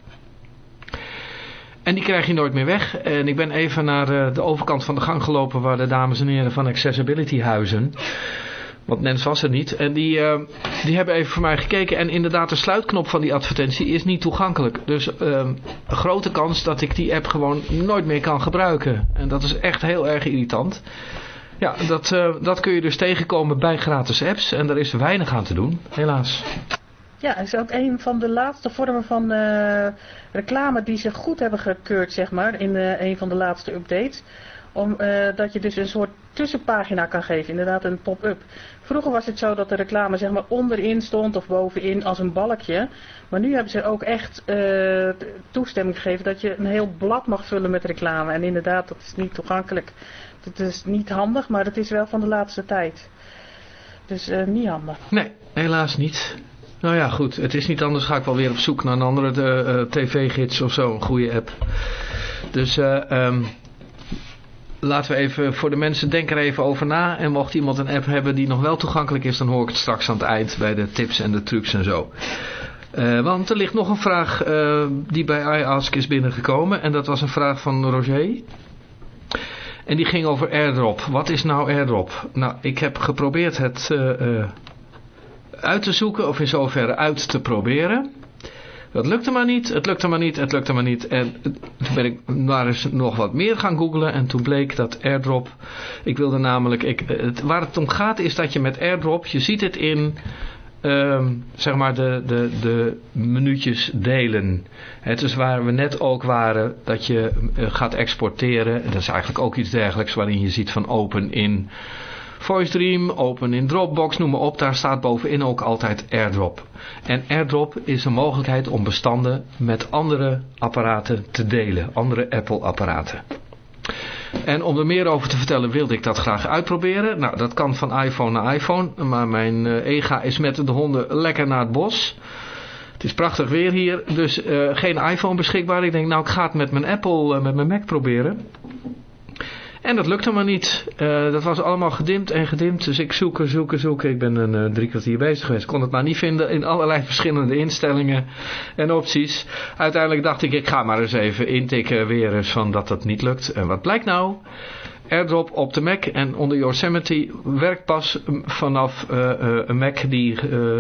En die krijg je nooit meer weg. En ik ben even naar de overkant van de gang gelopen waar de dames en heren van Accessibility huizen. Want Nens was er niet. En die hebben even voor mij gekeken. En inderdaad, de sluitknop van die advertentie is niet toegankelijk. Dus een grote kans dat ik die app gewoon nooit meer kan gebruiken. En dat is echt heel erg irritant. Ja, dat kun je dus tegenkomen bij gratis apps. En daar is weinig aan te doen, helaas. Ja, het is ook een van de laatste vormen van reclame die ze goed hebben gekeurd, zeg maar, in een van de laatste updates. Dat je dus een soort tussenpagina kan geven, inderdaad een pop-up. Vroeger was het zo dat de reclame zeg maar onderin stond of bovenin als een balkje. Maar nu hebben ze ook echt toestemming gegeven dat je een heel blad mag vullen met reclame. En inderdaad, dat is niet toegankelijk. Dat is niet handig, maar dat is wel van de laatste tijd. Dus niet handig. Nee, helaas niet. Nou ja, goed. Het is niet anders. Ga ik wel weer op zoek naar een andere tv-gids of zo. Een goede app. Dus laten we even voor de mensen, denk er even over na. En mocht iemand een app hebben die nog wel toegankelijk is, dan hoor ik het straks aan het eind bij de tips en de trucs en zo. Want er ligt nog een vraag die bij iAsk is binnengekomen. En dat was een vraag van Roger. En die ging over AirDrop. Wat is nou AirDrop? Nou, ik heb geprobeerd het uit te zoeken of in zoverre uit te proberen. Dat lukte maar niet, het lukte maar niet. En toen ben ik maar eens nog wat meer gaan googlen en toen bleek dat AirDrop, ik wilde namelijk, waar het om gaat is dat je met AirDrop, je ziet het in, zeg maar de minuutjes delen. Het is waar we net ook waren, dat je gaat exporteren. Dat is eigenlijk ook iets dergelijks waarin je ziet van open in VoiceDream, open in Dropbox, noem maar op. Daar staat bovenin ook altijd AirDrop. En AirDrop is een mogelijkheid om bestanden met andere apparaten te delen. Andere Apple-apparaten. En om er meer over te vertellen wilde ik dat graag uitproberen. Nou, dat kan van iPhone naar iPhone. Maar mijn ega is met de honden lekker naar het bos. Het is prachtig weer hier. Dus geen iPhone beschikbaar. Ik denk, nou, ik ga het met mijn Apple, met mijn Mac proberen. En dat lukte maar niet. Dat was allemaal gedimd en gedimd. Dus ik zoeken. Ik ben een 3 kwartier bezig geweest. Kon het maar niet vinden in allerlei verschillende instellingen en opties. Uiteindelijk dacht ik ga maar eens even intikken weer eens van dat het niet lukt. En wat blijkt nou? AirDrop op de Mac en onder Yosemite werkt pas vanaf een Mac die,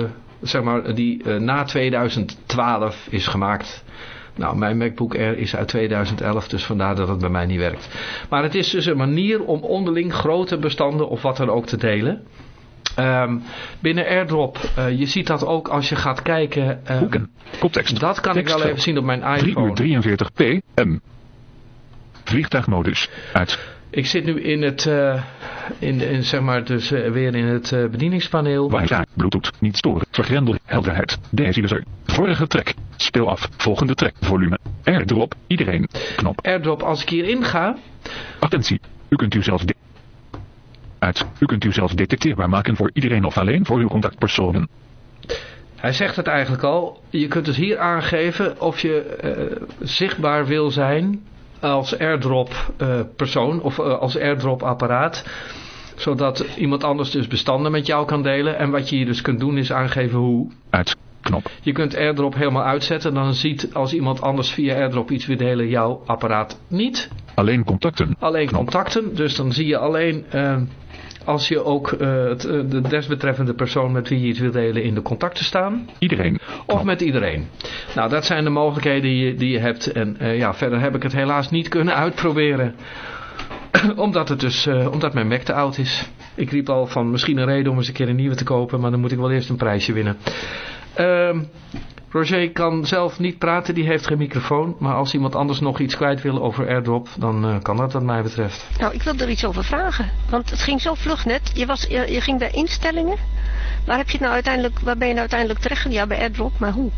na 2012 is gemaakt. Nou, mijn MacBook Air is uit 2011, dus vandaar dat het bij mij niet werkt. Maar het is dus een manier om onderling grote bestanden of wat dan ook te delen. Binnen AirDrop, je ziet dat ook als je gaat kijken. Hoeken, koptekst. Dat kan tekstveld. Ik wel even zien op mijn iPhone. 3:43 p.m. Vliegtuigmodus uit. Ik zit nu in het, weer in het bedieningspaneel. Wifi, Bluetooth, niet storen, vergrendel, helderheid, decimeter, vorige track, speel af, volgende track, volume, AirDrop, iedereen, knop. AirDrop, als ik hierin ga. Attentie, u kunt u zelf detecteerbaar maken voor iedereen of alleen voor uw contactpersonen. Hij zegt het eigenlijk al, je kunt dus hier aangeven of je zichtbaar wil zijn als AirDrop persoon of als AirDrop apparaat, zodat iemand anders dus bestanden met jou kan delen. En wat je hier dus kunt doen is aangeven hoe. Knop. Je kunt AirDrop helemaal uitzetten. Dan ziet als iemand anders via AirDrop iets wil delen, jouw apparaat niet. Alleen contacten. Alleen Knop. contacten. Dus dan zie je alleen als je ook de desbetreffende persoon met wie je iets wil delen in de contacten staan. Iedereen. Of Knop. met iedereen. Nou, dat zijn de mogelijkheden die je hebt. En verder heb ik het helaas niet kunnen uitproberen. Omdat mijn Mac te oud is. Ik riep al van misschien een reden om eens een keer een nieuwe te kopen. Maar dan moet ik wel eerst een prijsje winnen. Roger kan zelf niet praten. Die heeft geen microfoon. Maar als iemand anders nog iets kwijt wil over AirDrop. Dan kan dat wat mij betreft. Nou, ik wil er iets over vragen. Want het ging zo vlug net. Je ging bij instellingen. Waar ben je nou uiteindelijk terecht? Ja, bij AirDrop. Maar hoe?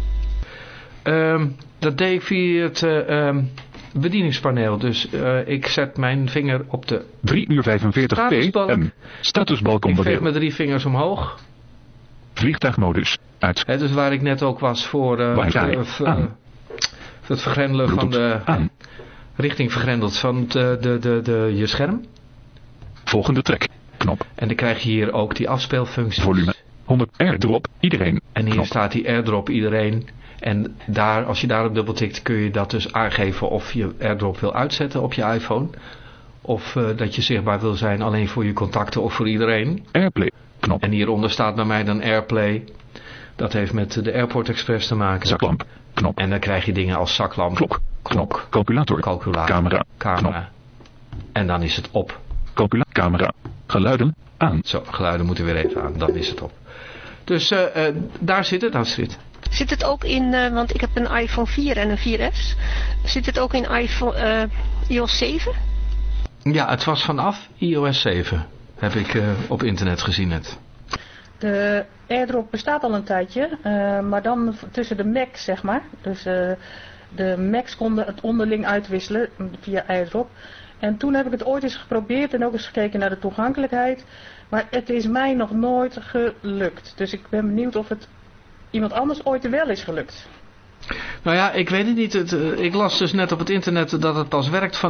Dat deed ik via het bedieningspaneel. Dus ik zet mijn vinger op de 3:45 statusbalk. PM. Statusbalk Ik veeg onderdeel. met 3 vingers omhoog. Vliegtuigmodus. Uit. Hè, dus waar ik net ook was voor Wifi aan. het vergrendelen van Bluetooth de aan. richting vergrendeld van je scherm. Volgende track. Knop. En dan krijg je hier ook die afspeelfuncties. Volume. 100. AirDrop. Iedereen. En hier Knop. staat die AirDrop iedereen. En als je daarop dubbeltikt kun je dat dus aangeven of je AirDrop wil uitzetten op je iPhone. Of dat je zichtbaar wil zijn alleen voor je contacten of voor iedereen. Airplay. Knop. En hieronder staat bij mij dan AirPlay. Dat heeft met de Airport Express te maken. Zaklamp. Knop. En dan krijg je dingen als zaklamp, Klok. Knop. Calculator. calculator, Camera. En dan is het op. Camera. Geluiden. Aan. Zo, geluiden moeten weer even aan. Dan is het op. Dus daar zit het, Astrid. Zit het ook in, want ik heb een iPhone 4 en een 4S. Zit het ook in iOS 7? Ja, het was vanaf iOS 7. Heb ik op internet gezien net. De AirDrop bestaat al een tijdje, maar dan tussen de Macs, zeg maar. Dus de Macs konden het onderling uitwisselen via AirDrop. En toen heb ik het ooit eens geprobeerd en ook eens gekeken naar de toegankelijkheid. Maar het is mij nog nooit gelukt. Dus ik ben benieuwd of het iemand anders ooit wel is gelukt. Nou ja, ik weet het niet. Ik las dus net op het internet dat het pas werkt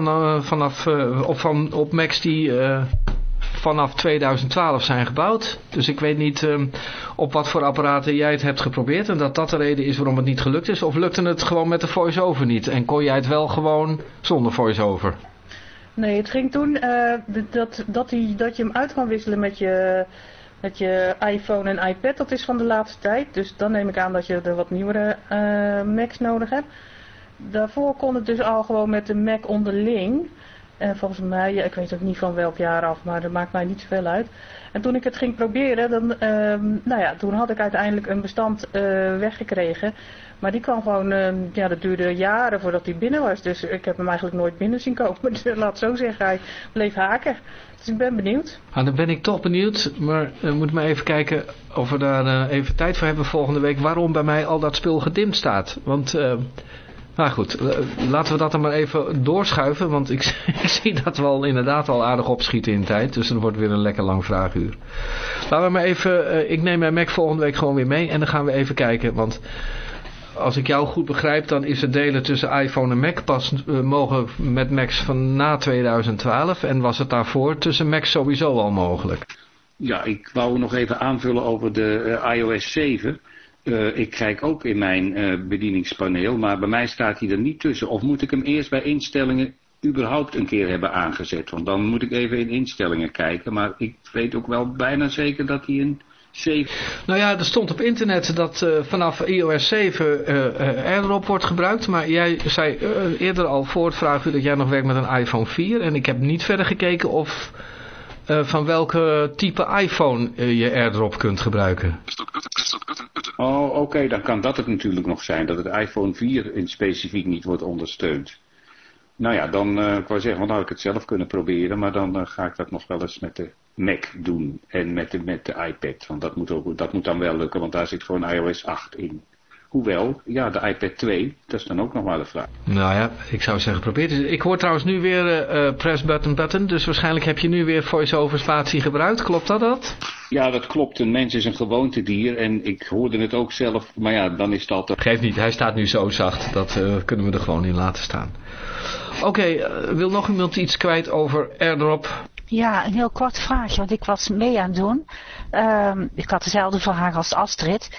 op Macs die vanaf 2012 zijn gebouwd. Dus ik weet niet op wat voor apparaten jij het hebt geprobeerd en dat de reden is waarom het niet gelukt is. Of lukte het gewoon met de voice-over niet en kon jij het wel gewoon zonder voice-over? Nee, het ging toen dat je hem uit kan wisselen met je iPhone en iPad. Dat is van de laatste tijd. Dus dan neem ik aan dat je de wat nieuwere Macs nodig hebt. Daarvoor kon het dus al gewoon met de Mac onderling. En volgens mij, ik weet ook niet van welk jaar af, maar dat maakt mij niet zoveel uit. En toen ik het ging proberen, toen had ik uiteindelijk een bestand weggekregen. Maar die kwam gewoon, dat duurde jaren voordat die binnen was. Dus ik heb hem eigenlijk nooit binnen zien komen. Dus laat het zo zeggen, hij bleef haken. Dus ik ben benieuwd. Nou, dan ben ik toch benieuwd, maar we moeten maar even kijken of we daar even tijd voor hebben volgende week. Waarom bij mij al dat spul gedimd staat. Want... Nou goed, laten we dat dan maar even doorschuiven, want ik zie dat we al inderdaad al aardig opschieten in tijd. Dus dan wordt weer een lekker lang vraaguur. Laten we maar even, ik neem mijn Mac volgende week gewoon weer mee en dan gaan we even kijken. Want als ik jou goed begrijp, dan is het delen tussen iPhone en Mac pas mogelijk met Macs van na 2012. En was het daarvoor tussen Macs sowieso al mogelijk? Ja, ik wou nog even aanvullen over de iOS 7. Ik kijk ook in mijn bedieningspaneel, maar bij mij staat hij er niet tussen. Of moet ik hem eerst bij instellingen überhaupt een keer hebben aangezet? Want dan moet ik even in instellingen kijken. Maar ik weet ook wel bijna zeker dat hij een 7... Nou ja, er stond op internet dat vanaf iOS 7 AirDrop wordt gebruikt. Maar jij zei eerder al voor het vraaguur dat jij nog werkt met een iPhone 4. En ik heb niet verder gekeken of... van welke type iPhone je AirDrop kunt gebruiken. Oh, oké, dan kan dat het natuurlijk nog zijn. Dat het iPhone 4 in specifiek niet wordt ondersteund. Nou ja, dan ik wou zeggen, want had ik het zelf kunnen proberen. Maar dan ga ik dat nog wel eens met de Mac doen. En met de iPad. Want dat moet dan wel lukken, want daar zit gewoon iOS 8 in. Hoewel, ja, de iPad 2, dat is dan ook nog maar de vraag. Nou ja, ik zou zeggen probeer het. Ik hoor trouwens nu weer press button, dus waarschijnlijk heb je nu weer voice-over spatie gebruikt. Klopt dat? Ja, dat klopt. Een mens is een gewoontedier en ik hoorde het ook zelf, maar ja, dan is het altijd... Geeft niet, hij staat nu zo zacht, dat kunnen we er gewoon in laten staan. Oké, wil nog iemand iets kwijt over AirDrop? Ja, een heel kort vraagje, want ik was mee aan het doen. Ik had dezelfde vraag als Astrid.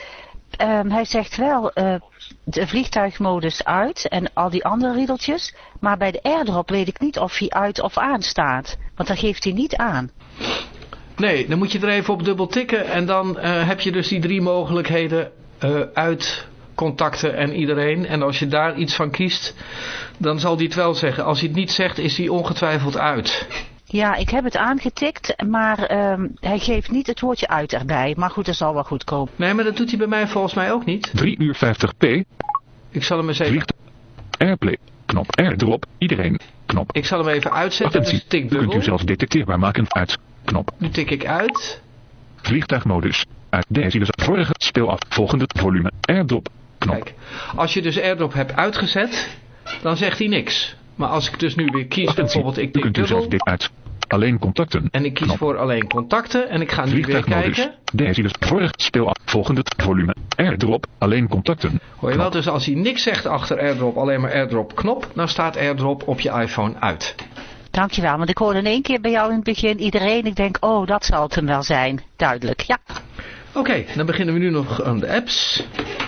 hij zegt wel de vliegtuigmodus uit en al die andere riedeltjes. Maar bij de AirDrop weet ik niet of hij uit of aan staat. Want dan geeft hij niet aan. Nee, dan moet je er even op dubbel tikken. En dan heb je dus die 3 mogelijkheden uit, contacten en iedereen. En als je daar iets van kiest, dan zal hij het wel zeggen. Als hij het niet zegt, is hij ongetwijfeld uit. Ja, ik heb het aangetikt, maar hij geeft niet het woordje uit erbij. Maar goed, dat zal wel goed komen. Nee, maar dat doet hij bij mij volgens mij ook niet. 3:50p. Ik zal hem eens even... Airplay. Knop. AirDrop. Iedereen. Knop. Ik zal hem even uitzetten. Attentie. Dus tik dubbel. Kunt u zelf detecteerbaar maken. Uit. Knop. Nu tik ik uit. Vliegtuigmodus. Uit. Deze dus vorige. Speel af. Volgende volume. AirDrop. Knop. Kijk, als je dus AirDrop hebt uitgezet, dan zegt hij niks. Maar als ik dus nu weer kies, Attentie. bijvoorbeeld ik tik Kunt u zelf dubbel. dit uit. Alleen contacten. En ik kies Knop. voor alleen contacten. En ik ga nu weer Vliegtuigmodus. kijken. Deze dus vorige. Speel af. Volgende volume. AirDrop. Alleen contacten. Hoor je wel, dus als hij niks zegt achter AirDrop, alleen maar AirDrop knop, dan staat AirDrop op je iPhone uit. Dankjewel, want ik hoorde in 1 keer bij jou in het begin iedereen. Ik denk, oh, dat zal het hem wel zijn. Duidelijk, ja. Oké, dan beginnen we nu nog aan de apps.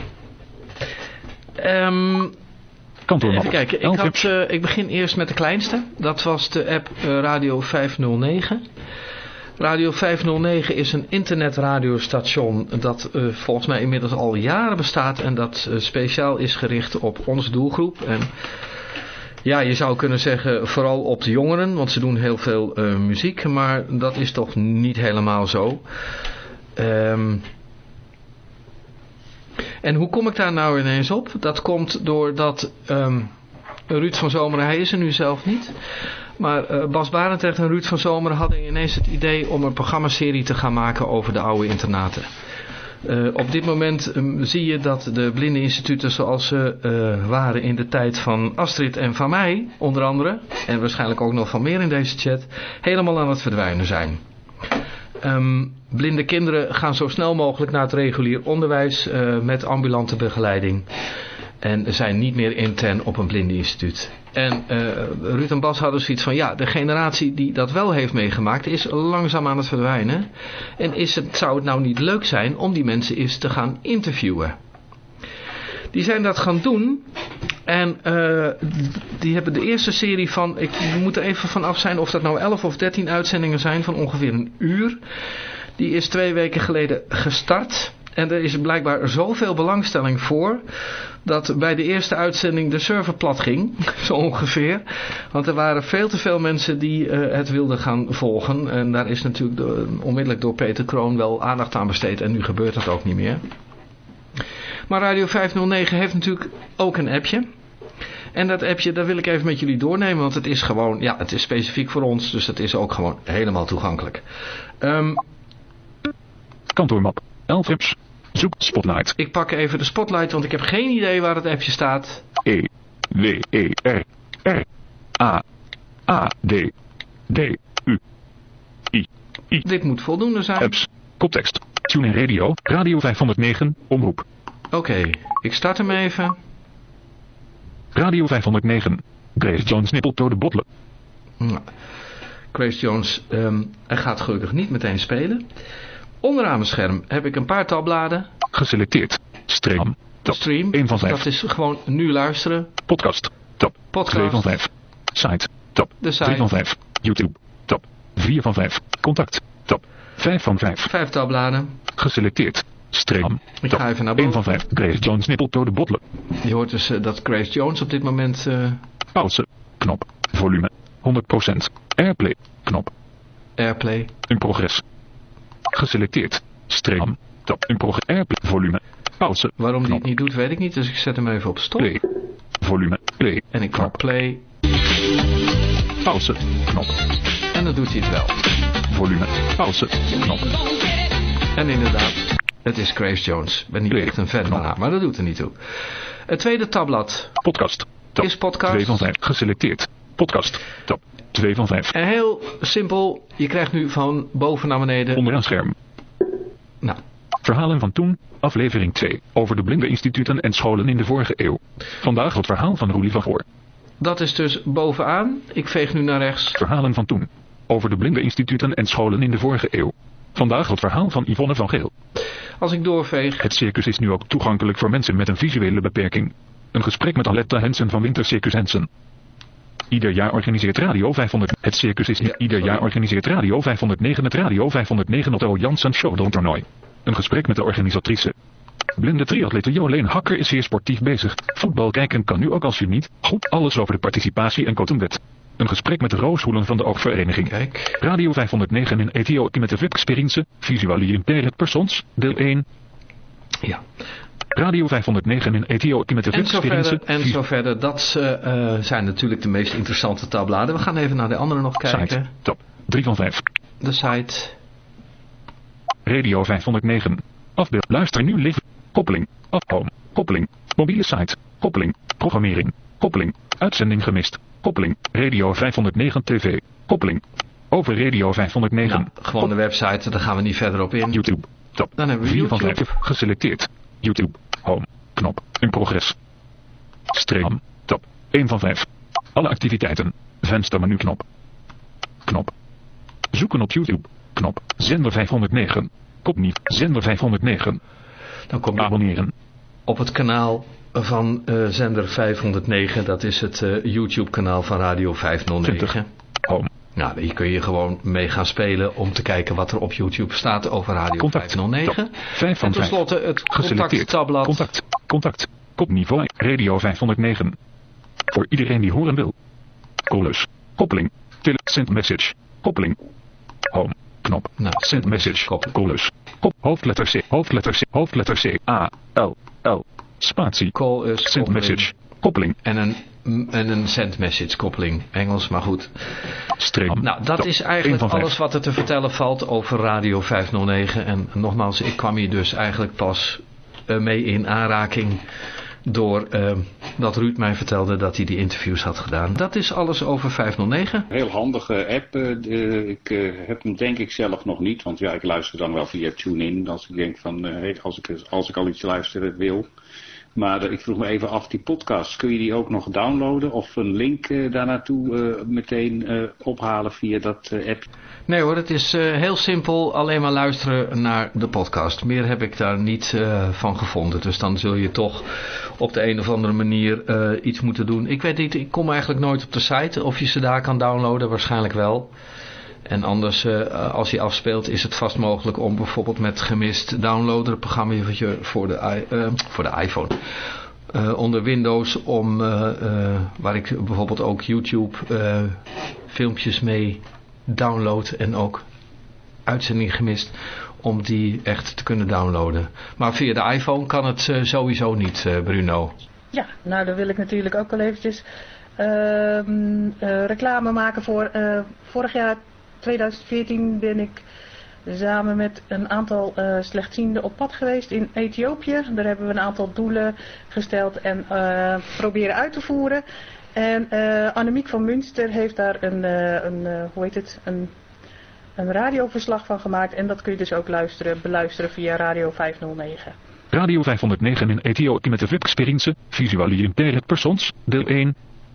Kantoormap. Even kijken, ik begin eerst met de kleinste. Dat was de app Radio 509. Radio 509 is een internetradiostation dat volgens mij inmiddels al jaren bestaat. En dat speciaal is gericht op onze doelgroep. En ja, je zou kunnen zeggen vooral op de jongeren, want ze doen heel veel muziek. Maar dat is toch niet helemaal zo. En hoe kom ik daar nou ineens op? Dat komt doordat Ruud van Zomeren, hij is er nu zelf niet. Maar Bas Barendrecht en Ruud van Zomeren hadden ineens het idee om een programmaserie te gaan maken over de oude internaten. Op dit moment zie je dat de blindeninstituten zoals ze waren in de tijd van Astrid en van mij, onder andere, en waarschijnlijk ook nog van meer in deze chat, helemaal aan het verdwijnen zijn. Blinde kinderen gaan zo snel mogelijk naar het regulier onderwijs met ambulante begeleiding. En zijn niet meer intern op een blindeninstituut. En Ruud en Bas hadden zoiets van, ja, de generatie die dat wel heeft meegemaakt is langzaam aan het verdwijnen. En zou het nou niet leuk zijn om die mensen eens te gaan interviewen? Die zijn dat gaan doen. En die hebben de eerste serie van, ik moet er even van af zijn of dat nou 11 of 13 uitzendingen zijn van ongeveer 1 uur. Die is 2 weken geleden gestart. En er is blijkbaar zoveel belangstelling voor, dat bij de eerste uitzending de server plat ging, zo ongeveer. Want er waren veel te veel mensen die het wilden gaan volgen. En daar is natuurlijk onmiddellijk door Peter Kroon wel aandacht aan besteed. En nu gebeurt dat ook niet meer. Maar Radio 509 heeft natuurlijk ook een appje. En dat appje, dat wil ik even met jullie doornemen, want het is gewoon, ja, het is specifiek voor ons. Dus het is ook gewoon helemaal toegankelijk. Kantoormap. 11 apps. Zoek Spotlight. Ik pak even de Spotlight, want ik heb geen idee waar het appje staat. E. W. E. R. R. A. A. D. D. U. I. I. Dit moet voldoende zijn. Apps. Koptekst. TuneIn Radio. Radio 509. Omroep. Oké, ik start hem even. Radio 509. Grace Jones nippelt door de bottelen. Nou, Grace Jones, hij gaat gelukkig niet meteen spelen. Onderaan mijn scherm heb ik een paar tabbladen. Geselecteerd. Stream. Tab. Stream. 1 van 5. Dat is gewoon nu luisteren. Podcast. Tab. Podcast. 2 van 5. Site. Tab. De site. 3 van 5. YouTube. Tab. 4 van 5. Contact. Tab. 5 van 5. 5 tabbladen. Geselecteerd. Stream. Ik ga even naar boven. 1 van 5. Grace Jones nippelt door de bottelen. Je hoort dus dat Grace Jones op dit moment... Pauze. Knop. Volume. 100%. Airplay. Knop. Airplay. In progress. Geselecteerd. Stream. Tab. In progress. Airplay. Volume. Pauze. Waarom die Knop. het niet doet, weet ik niet. Dus ik zet hem even op stop. Play. Volume. Play. En ik pak play. Pauze. Knop. En dan doet hij het wel. Volume. Pauze. Knop. En inderdaad, het is Grace Jones. Ik ben niet Play. echt een fan van haar, maar dat doet er niet toe. Het tweede tabblad Podcast. Tab. is podcast. 2 van 5. Geselecteerd. Podcast. Tab. 2 van 5. En heel simpel, je krijgt nu van boven naar beneden... Onderaan scherm. Nou, Verhalen van toen, aflevering 2. Over de blindeninstituten en scholen in de vorige eeuw. Vandaag het verhaal van Roelie van Goor. dat is dus bovenaan. Ik veeg nu naar rechts. Verhalen van toen. Over de blindeninstituten en scholen in de vorige eeuw. Vandaag het verhaal van Yvonne van Geel. Als ik doorveeg... Het circus is nu ook toegankelijk voor mensen met een visuele beperking. Een gesprek met Aletta Hensen van Wintercircus Hensen. Ieder jaar organiseert Radio 500. Het circus is nu ieder jaar organiseert Radio 509 het Radio 509 Otto Janssen Showdown-toernooi. Een gesprek met de organisatrice. Blinde triatlete Jolene Hakker is zeer sportief bezig. Voetbal kijken kan nu ook als je niet. Goed, alles over de participatie en Cotonwet. Een gesprek met de Rooshoelen van de Oogvereniging. Kijk. Radio 509 in Ethiopië met de VIP-experience. Visualiseren persoons. Deel 1. Ja. Radio 509 in Ethiopië met de VIP-experience. En zo verder. Dat zijn natuurlijk de meest interessante tabbladen. We gaan even naar de andere nog kijken. Site. Top. 3 van 5. De site. Radio 509. Afbeeld. Luister nu live. Koppeling. Home. Koppeling. Mobiele site. Koppeling. Programmering. Koppeling. Uitzending gemist. Koppeling. Radio 509 TV. Koppeling. Over Radio 509. Nou, gewoon de website. Daar gaan we niet verder op in. YouTube. Top. Dan hebben we 4 YouTube. van 5. Geselecteerd. YouTube. Home. Knop. In progress. Stream. Top. 1 van 5. Alle activiteiten. Venstermenu knop. Knop. Zoeken op YouTube. Knop. Zender 509. Kopnieuw. Zender 509. Dan kom je Abonneren. op het kanaal van zender 509. Dat is het YouTube kanaal van Radio 509. 20. Home. Nou, hier kun je gewoon mee gaan spelen om te kijken wat er op YouTube staat over Radio Contact. 509. Top. 5 van En 5. tenslotte het Geselecteerd. contacttabblad. Contact. Contact. Kopniveau. Radio 509. Voor iedereen die horen wil. Callus. Koppeling. Send message. Koppeling. Home. Knop. Nou, Send message. koppeling. Callus. Kop. Hoofdletter C. Hoofdletter C. Hoofdletter C. A. L. L. Spatie. Call us. Send koppeling. message. Koppeling. En een send message koppeling. Engels, maar goed. Stream. Nou, dat Top. is 1 eigenlijk van 5. alles wat er te vertellen valt over Radio 509. En nogmaals, ik kwam hier dus eigenlijk pas mee in aanraking door dat Ruud mij vertelde dat hij die interviews had gedaan. Dat is alles over 509. Heel handige app. Ik heb hem denk ik zelf nog niet. Want ja, ik luister dan wel via TuneIn. Als ik denk van, als ik al iets luisteren wil. Maar ik vroeg me even af, die podcast, kun je die ook nog downloaden? Of een link daar naartoe meteen ophalen via dat app? Nee hoor, het is heel simpel. Alleen maar luisteren naar de podcast. Meer heb ik daar niet van gevonden. Dus dan zul je toch op de een of andere manier iets moeten doen. Ik weet niet, ik kom eigenlijk nooit op de site. Of je ze daar kan downloaden, waarschijnlijk wel. En anders, als je afspeelt, is het vast mogelijk om bijvoorbeeld met gemist downloader, een programma voor de iPhone, onder Windows, waar ik bijvoorbeeld ook YouTube filmpjes mee download en ook uitzending gemist, om die echt te kunnen downloaden. Maar via de iPhone kan het sowieso niet, Bruno. Ja, nou dan wil ik natuurlijk ook wel eventjes reclame maken voor vorig jaar 2014 ben ik samen met een aantal slechtzienden op pad geweest in Ethiopië. Daar hebben we een aantal doelen gesteld en proberen uit te voeren. En Annemiek van Münster heeft daar een radioverslag van gemaakt. En dat kun je dus ook beluisteren via Radio 509. Radio 509 in Ethiopië met de VIP-experience. Visualiseren persoons. Deel 1.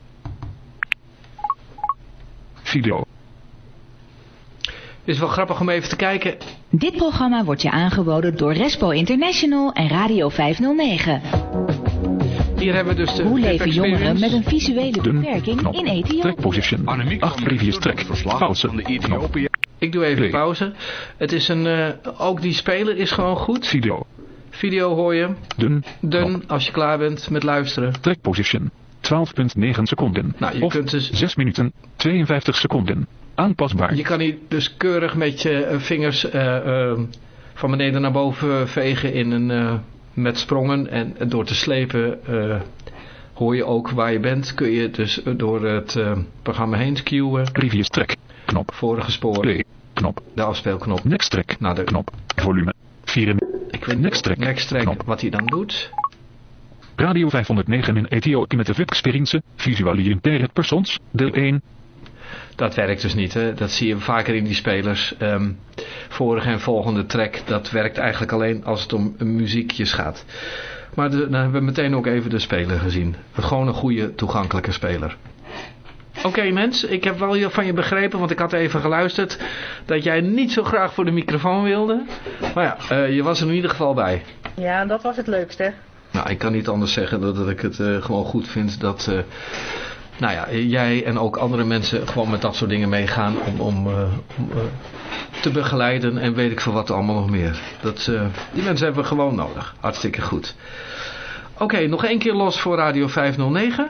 Video. Het is wel grappig om even te kijken. Dit programma wordt je aangeboden door Respo International en Radio 509. Hier hebben we dus de Hoe leven experience. jongeren met een visuele beperking knop. in Ethiopië? Track position. 8 previous track. Pauze. Knop. Ik doe even Play. pauze. Het is ook die speler is gewoon goed. Video. Video hoor je. Dun. Dun, als je klaar bent met luisteren. Track position. 12,9 seconden. Nou, je of kunt dus 6 minuten, 52 seconden. Aanpasbaar. Je kan hier dus keurig met je vingers van beneden naar boven vegen met sprongen. En door te slepen hoor je ook waar je bent. Kun je dus door het programma heen skewen. Previous track. Knop. Vorige spoor. Play. Knop. De afspeelknop. Next track. Nou, de Knop. Volume. 4. Ik weet Next track. Next track, Knop. wat hij dan doet. Radio 509 in Ethiopië met de VIP-experience. Visualiseren persoons. Deel 1. Dat werkt dus niet, hè? Dat zie je vaker in die spelers. Vorige en volgende track, dat werkt eigenlijk alleen als het om muziekjes gaat. Maar dan hebben we meteen ook even de speler gezien. Gewoon een goede, toegankelijke speler. Oké, Nens, ik heb wel van je begrepen, want ik had even geluisterd, dat jij niet zo graag voor de microfoon wilde. Maar ja, je was er in ieder geval bij. Ja, dat was het leukste. Nou, ik kan niet anders zeggen dan dat ik het gewoon goed vind dat jij en ook andere mensen gewoon met dat soort dingen meegaan om te begeleiden en weet ik veel wat allemaal nog meer. Die mensen hebben we gewoon nodig. Hartstikke goed. Oké, nog 1 keer los voor Radio 509.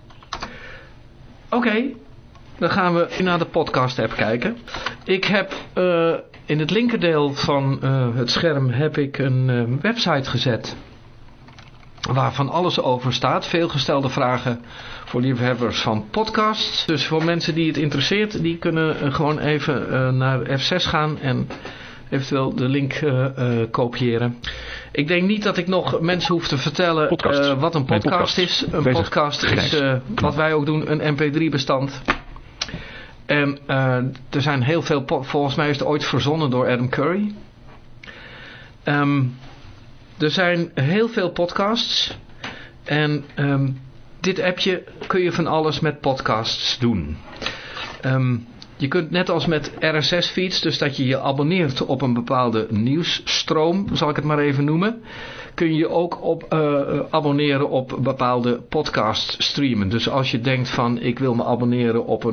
Oké, dan gaan we naar de podcast app kijken. Ik heb in het linkerdeel van het scherm heb ik een website gezet. Waar van alles over staat. Veel gestelde vragen voor liefhebbers van podcasts. Dus voor mensen die het interesseert, die kunnen gewoon even naar F6 gaan en eventueel de link kopiëren. Ik denk niet dat ik nog mensen hoef te vertellen wat een podcast is. Een podcast is, wat wij ook doen, een mp3 bestand. En er zijn heel veel, volgens mij is het ooit verzonnen door Adam Curry. Er zijn heel veel podcasts. En dit appje kun je van alles met podcasts doen. Je kunt net als met RSS-feeds, dus dat je je abonneert op een bepaalde nieuwsstroom, zal ik het maar even noemen, kun je ook abonneren op bepaalde podcast streamen. Dus als je denkt van ik wil me abonneren op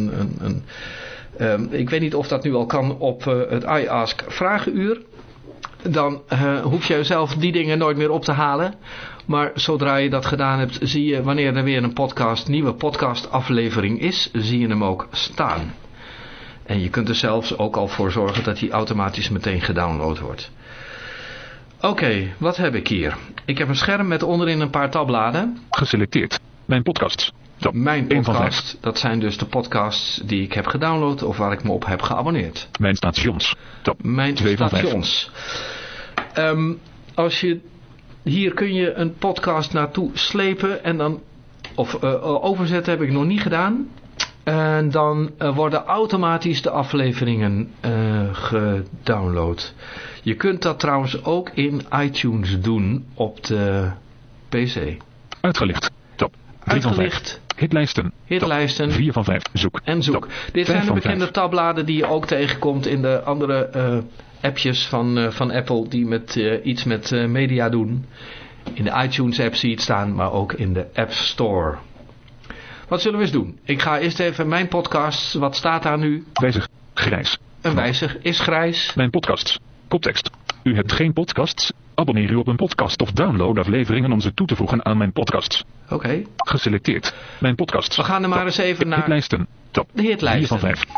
ik weet niet of dat nu al kan, op het iAsk Vragenuur, dan hoef je zelf die dingen nooit meer op te halen. Maar zodra je dat gedaan hebt, zie je wanneer er weer een nieuwe podcastaflevering is, zie je hem ook staan. En je kunt er zelfs ook al voor zorgen dat hij automatisch meteen gedownload wordt. Oké, wat heb ik hier? Ik heb een scherm met onderin een paar tabbladen. Geselecteerd. Mijn podcasts. Top. Mijn podcast, dat zijn dus de podcasts die ik heb gedownload of waar ik me op heb geabonneerd. Mijn stations. Top. Mijn stations. Hier kun je een podcast naartoe slepen en dan, overzetten heb ik nog niet gedaan. En dan worden automatisch de afleveringen gedownload. Je kunt dat trouwens ook in iTunes doen op de PC. Uitgelicht. Top. 3 van 5. Hitlijsten. 4 van 5. Zoek. En zoek. Dit zijn de bekende tabbladen die je ook tegenkomt in de andere appjes van Apple die iets met media doen. In de iTunes app zie je het staan, maar ook in de App Store. Wat zullen we eens doen? Ik ga eerst even mijn podcasts. Wat staat daar nu? Wijzig. Grijs. Een wijzig is grijs. Mijn podcasts. Koptekst. U hebt geen podcasts? Abonneer u op een podcast of download afleveringen om ze toe te voegen aan mijn podcasts. Oké. Geselecteerd. Mijn podcasts. We gaan er maar eens even naar... Hitlijsten. Top. De hitlijsten. 4 van 5.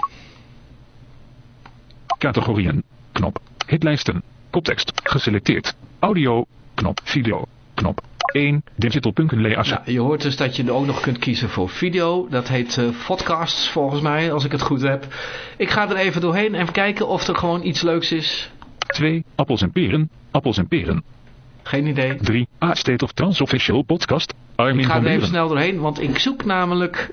Categorieën. Knop. Hitlijsten. Koptekst. Geselecteerd. Audio. Knop. Video. Knop. 1. Digital.ly. Nou, je hoort dus dat je er ook nog kunt kiezen voor video. Dat heet podcasts volgens mij, als ik het goed heb. Ik ga er even doorheen en kijken of er gewoon iets leuks is. 2. Appels en peren. Appels en peren. Geen idee. 3. State of Trans Official Podcast. Armin ik ga van er even Buren. snel doorheen, want ik zoek namelijk...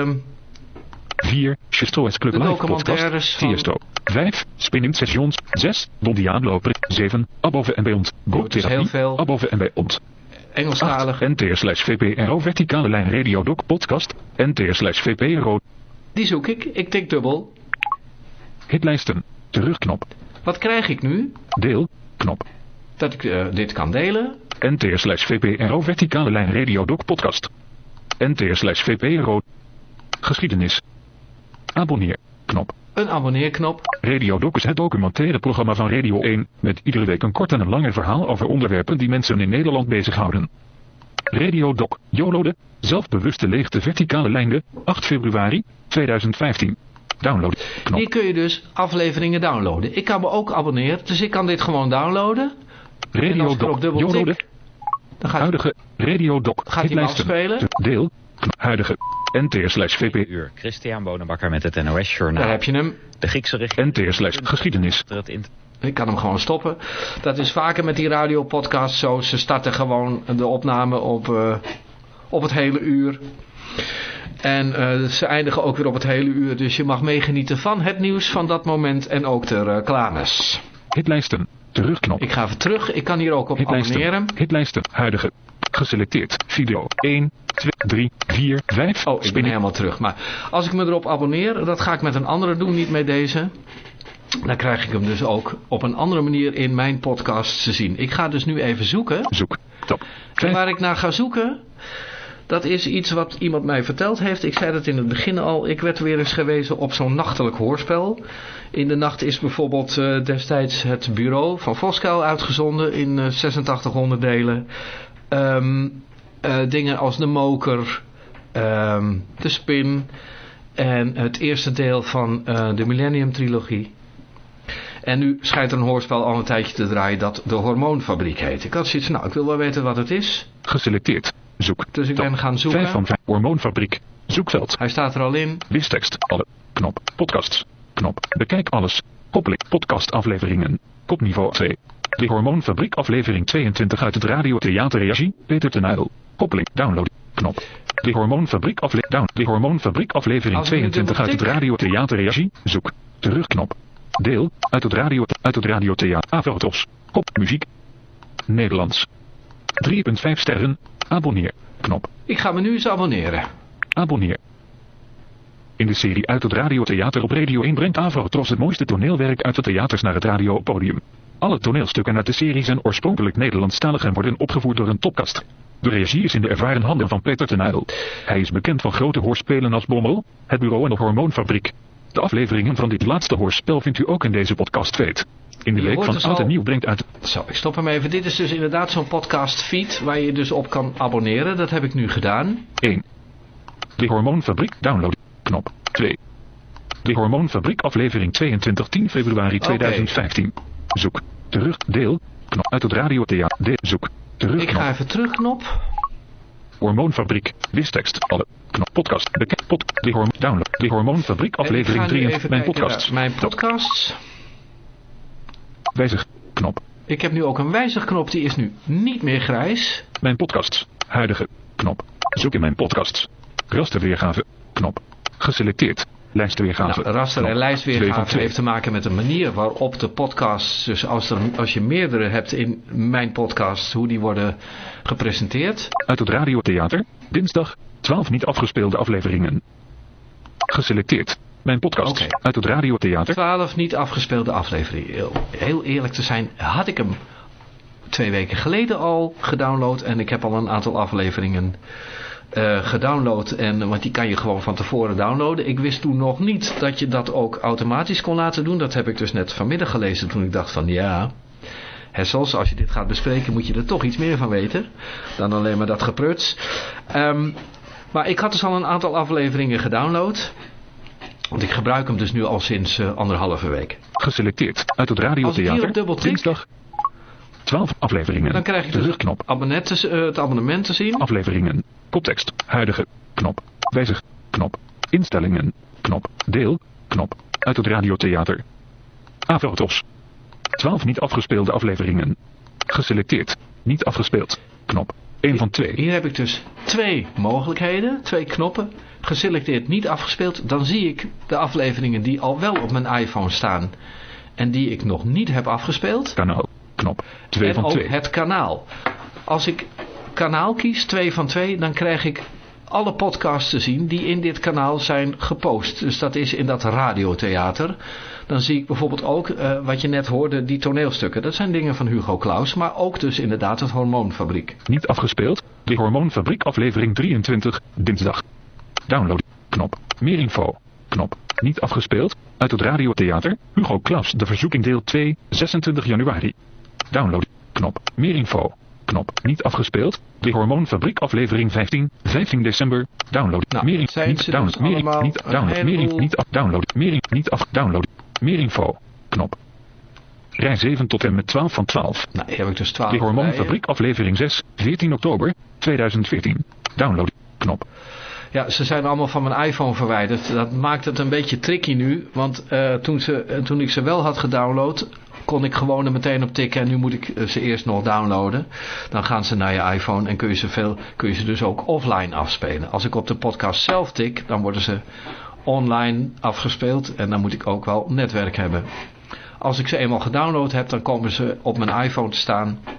4. Chesto's Club Live Podcast. Tiesto. 5. Spinning Sessions. 6. Dondiaan Loper. 7. Above en Beyond. Go Therapie. Above en Beyond. Engelstalig. NTR/VPRO verticale lijn Radio Doc podcast. NTR/VPRO. Die zoek ik. Ik tik dubbel. Hitlijsten. Terugknop. Wat krijg ik nu? Deel. Knop. Dat ik dit kan delen. NTR/VPRO verticale lijn Radio Doc podcast. NTR/VPRO. Geschiedenis. Abonneer. Knop. Een abonneerknop. Radio Doc is het documentaire programma van Radio 1, met iedere week een kort en een langer verhaal over onderwerpen die mensen in Nederland bezighouden. Radio Doc, Jolode, zelfbewuste leegte verticale lijnen, 8 februari 2015. Download. Knop. Hier kun je dus afleveringen downloaden. Ik kan me ook abonneren, dus ik kan dit gewoon downloaden. Radio Doc, Jolode. Dan gaat huidige Radio Doc. Gaat hij afspelen? Deel. Huidige. NTR/VP. Christian Bonenbakker met het NOS Journaal. Daar heb je hem. De Griekse regering. NTR/geschiedenis. Ik kan hem gewoon stoppen. Dat is vaker met die radiopodcasts zo. Ze starten gewoon de opname op het hele uur. En ze eindigen ook weer op het hele uur. Dus je mag meegenieten van het nieuws van dat moment en ook de reclames. Hitlijsten. Terugknop. Ik ga even terug. Ik kan hier ook op abonneren. Hitlijsten. Huidige. Geselecteerd. Video. 1. 2, 3, 4, 5. Oh, ik ben helemaal terug. Maar als ik me erop abonneer, dat ga ik met een andere doen, niet met deze. Dan krijg ik hem dus ook op een andere manier in mijn podcast te zien. Ik ga dus nu even zoeken. Zoek. Top. En waar ik naar ga zoeken, dat is iets wat iemand mij verteld heeft. Ik zei dat in het begin al. Ik werd weer eens gewezen op zo'n nachtelijk hoorspel. In de nacht is bijvoorbeeld destijds het Bureau van Voskuil uitgezonden in 86 onderdelen. Dingen als De Moker, De Spin en het eerste deel van de Millennium Trilogie. En nu schijnt er een hoorspel al een tijdje te draaien dat De Hormoonfabriek heet. Ik had zoiets van, ik wil wel weten wat het is. Geselecteerd. Zoek. Dus ik ben gaan zoeken. 5 van 5. Hormoonfabriek. Zoekveld. Hij staat er al in. Wistekst. Alle. Knop. Podcasts. Knop. Bekijk alles. Koppeling. Podcast afleveringen. Kopniveau 2. De Hormoonfabriek aflevering 22 uit het radiotheaterregie. Peter ten Uyl. Koppeling. Download. Knop. De Hormoonfabriek De Hormoonfabriek aflevering 22 uit het radiotheaterregie. Zoek. Terugknop. Deel. Uit het radiotheater. Aveltos. Kop. Muziek. Nederlands. 3,5 sterren. Abonneer. Knop. Ik ga me nu eens abonneren. Abonneer. In de serie Uit het radiotheater op Radio 1 brengt Avrotros het mooiste toneelwerk uit de theaters naar het radiopodium. Alle toneelstukken uit de serie zijn oorspronkelijk Nederlandstalig en worden opgevoerd door een topcast. De regie is in de ervaren handen van Peter ten Uyl. Hij is bekend van grote hoorspelen als Bommel, Het Bureau en de Hormoonfabriek. De afleveringen van dit laatste hoorspel vindt u ook in deze podcastfeed. In de week van dus Oud en Nieuw brengt uit... Zo, ik stop hem even. Dit is dus inderdaad zo'n podcast feed waar je dus op kan abonneren. Dat heb ik nu gedaan. 1. De Hormoonfabriek download. Knop. 2. De Hormoonfabriek aflevering 22 10 februari 2015. Zoek. Terug. Deel. Knop. Uit het radiotheater. Zoek. Terug. Ik ga even terug knop. Hormoonfabriek. Wistekst. Alle. Knop. Podcast. Bekend. Download. De Hormoonfabriek aflevering 3. Mijn podcasts. Mijn podcasts. Wijzig. Knop. Ik heb nu ook een wijzigknop. Die is nu niet meer grijs. Mijn podcasts. Huidige. Knop. Zoek in mijn podcasts. Rasterweergave. Knop. Geselecteerd. Lijstweergave. Nou, raster en lijstweergave heeft te maken met de manier waarop de podcasts, dus als je meerdere hebt in mijn podcast, hoe die worden gepresenteerd. Uit het radiotheater, dinsdag, 12 niet afgespeelde afleveringen. Geselecteerd. Mijn podcast uit het radiotheater. 12 niet afgespeelde afleveringen. Heel eerlijk te zijn, had ik hem 2 weken geleden al gedownload en ik heb al een aantal afleveringen gedownload, want die kan je gewoon van tevoren downloaden. Ik wist toen nog niet dat je dat ook automatisch kon laten doen. Dat heb ik dus net vanmiddag gelezen toen ik dacht van ja, Hessels, als je dit gaat bespreken moet je er toch iets meer van weten dan alleen maar dat gepruts. Maar ik had dus al een aantal afleveringen gedownload. Want ik gebruik hem dus nu al sinds 1,5 week. Geselecteerd uit het radiotheater. Dinsdag 12 afleveringen. Dan krijg je dus het abonnement te zien. Afleveringen. Koptekst. Huidige. Knop. Wijzig. Knop. Instellingen. Knop. Deel. Knop. Uit het radiotheater. Aveltos. 12 niet afgespeelde afleveringen. Geselecteerd. Niet afgespeeld. Knop. 1 van 2. Hier heb ik dus 2 mogelijkheden. 2 knoppen. Geselecteerd niet afgespeeld. Dan zie ik de afleveringen die al wel op mijn iPhone staan. En die ik nog niet heb afgespeeld. Kanaal. Knop. 2 van 2. En ook het kanaal. Als ik kanaal kies, 2 van 2, dan krijg ik alle podcasts te zien die in dit kanaal zijn gepost. Dus dat is in dat radiotheater. Dan zie ik bijvoorbeeld ook, wat je net hoorde, die toneelstukken. Dat zijn dingen van Hugo Claus, maar ook dus inderdaad het Hormoonfabriek. Niet afgespeeld. De Hormoonfabriek aflevering 23, dinsdag. Download. Knop. Meer info. Knop. Niet afgespeeld. Uit het radiotheater. Hugo Claus, de verzoeking deel 2, 26 januari. Download. Knop. Meer info. Knop. Niet afgespeeld. De Hormoonfabriek aflevering 15, 15 december. Download. Nou, meer info. Niet download. Meer info. Niet download. Meer info. Niet af. Download. Meer info. Niet af. Download. Meer info. Knop. Rij 7 tot en met 12 van 12. Nou, hier heb ik dus 12. De Hormoonfabriek aflevering 6, 14 oktober 2014. Download. Knop. Ja, ze zijn allemaal van mijn iPhone verwijderd. Dat maakt het een beetje tricky nu. Want toen ik ze wel had gedownload, kon ik gewoon er meteen op tikken. En nu moet ik ze eerst nog downloaden. Dan gaan ze naar je iPhone en kun je ze dus ook offline afspelen. Als ik op de podcast zelf tik, dan worden ze online afgespeeld. En dan moet ik ook wel netwerk hebben. Als ik ze eenmaal gedownload heb, dan komen ze op mijn iPhone te staan.